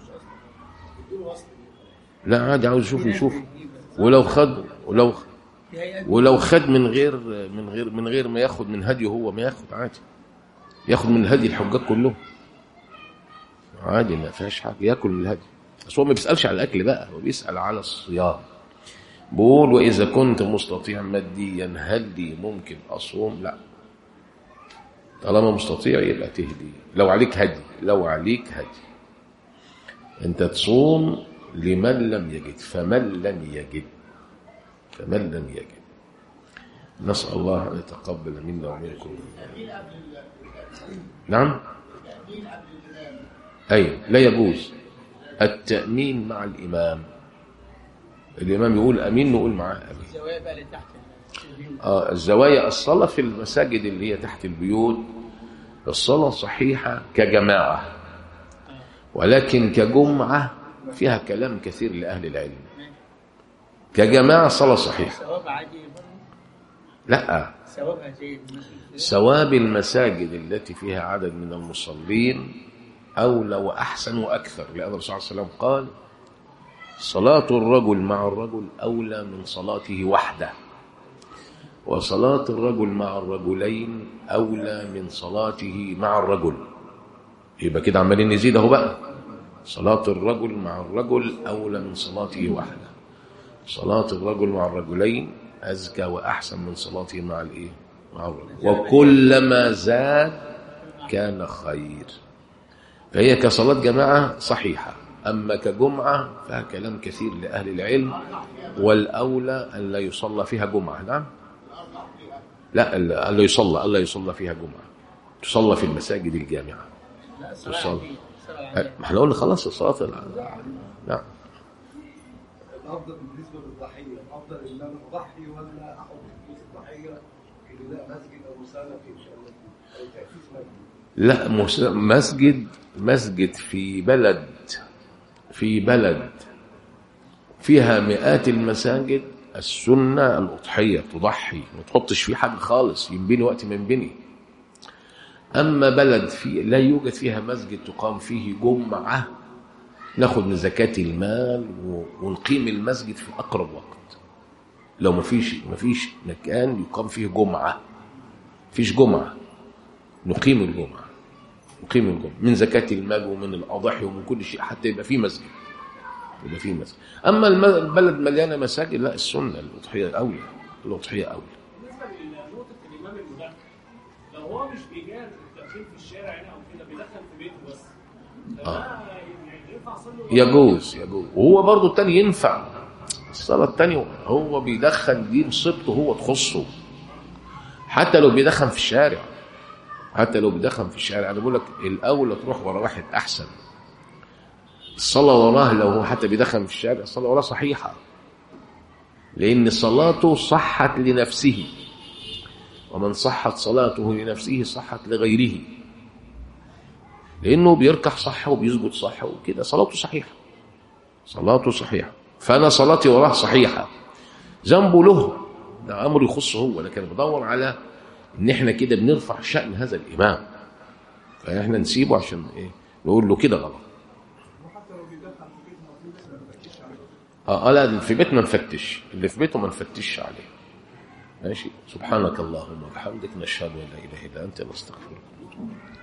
لا عادي، عاوز يشوف يشوف، ولو خد ولو ولو خد من غير من غير من غير ما ياخد من هديه هو، ما ياخد عادي، ياخد من هدي الحجاج كلهم عادي، ما فيهاش حاجه، ياكل من الهدي. بس هو ما بيسالش على الاكل بقى، هو بيسال على الصيام. بقول واذا كنت مستطيع ماديا هل لي ممكن اصوم؟ لا، طالما مستطيع يبقى تهدي. لو عليك هدي، لو عليك هدي انت تصوم لمن لم يجد، فمن لم يجد فمن لم يجد. نسأل الله أن يتقبل منا ومنكم. نعم، أي لا يجوز التأمين مع الإمام. الإمام يقول أمين نقول معاه أمين. الزوايا بقى اللي تحت آه الزوايا، الصلاة في المساجد اللي هي تحت البيوت الصلاة صحيحة كجماعة، ولكن كجمعة فيها كلام كثير لأهل العلم. كجماعة صلاة صحيحة. ثواب عادي؟ لا، ثوابها زي ثواب المساجد التي فيها عدد من المصلين أولى وأحسن وأكثر، لأن الرسول صلى الله عليه وسلم قال: صلاة الرجل مع الرجل أولى من صلاته وحده، وصلاة الرجل مع الرجلين أولى من صلاته مع الرجل. يبقى كده عمالين نزيد اهو بقى. صلاة الرجل مع الرجل أولى من صلاته وحده، صلاة الرجل مع الرجلين أزكى وأحسن من صلاته مع الإيه؟ مع الرجل. وكلما زاد كان خير. فهي كصلاة جماعة صحيحة، أما كجمعة فيها كلام كثير لأهل العلم، والأولى أن لا يصلى فيها جمعة. نعم، لا، ألا يصلى ألا يصلى فيها جمعة، تصلى في المساجد الجامعة. تصلى، ما احنا قلنا خلاص الصلاة. نعم. الأفضل بالنسبة للضحية، الأفضل إن أنا أضحي ولا أحط فلوس الضحية في بناء مسجد أو مسألة في إن شاء الله أو تأسيس مسجد؟ لا، مسجد مسجد في بلد في بلد فيها مئات المساجد، السنة الأضحية، تضحي ما تحطش فيه حاجة خالص، ينبني وقت ما ينبني. أما بلد في لا يوجد فيها مسجد تقام فيه جمعة، ناخد من زكاة المال ونقيم المسجد في أقرب وقت. لو ما فيش ما فيش مكان يقام فيه جمعة، فيش جمعة، نقيم الجمعة نقيم الجمعة من زكاة المال ومن الأضاحي ومن كل شيء، حتى يبقى فيه مسجد يبقى فيه مسجد. أما البلد مليانة مساجد، لا، السنة الأضحية أولى، الأضحية أولى. بالنسبة لنقطة الإمام المدخن، لو هو مش بيجاهد التدخين في الشارع هنا أو كده، بيدخن في بيته بس، آه. ينفع صلي؟ يجوز يجوز وهو برضو التاني ينفع الصلاة التانية، هو بيدخن دي مصيبته، هو تخصه، حتى لو بيدخن في الشارع حتى لو بيدخن في الشارع أنا بقول لك الأول تروح ورا واحد أحسن. الصلاة وراه لو هو حتى بيدخن في الشارع الصلاة وراه صحيحة، لأن صلاته صحت لنفسه، ومن صحت صلاته لنفسه صحت لغيره، لأنه بيركع صح وبيسجد صح وكده، صلاته صحيحة صلاته صحيحة. فأنا صلاتي وراه صحيحة، ذنبه له، ده أمر يخصه هو، لكن بدور على إن إحنا كده بنرفع شأن هذا الإمام، فإحنا نسيبه عشان إيه؟ نقول له كده غلط. اه لا، في بيت ما نفتش، اللي في بيته ما نفتش عليه. ماشي. سبحانك اللهم وبحمدك، نشهد ان لا اله الا انت، نستغفرك.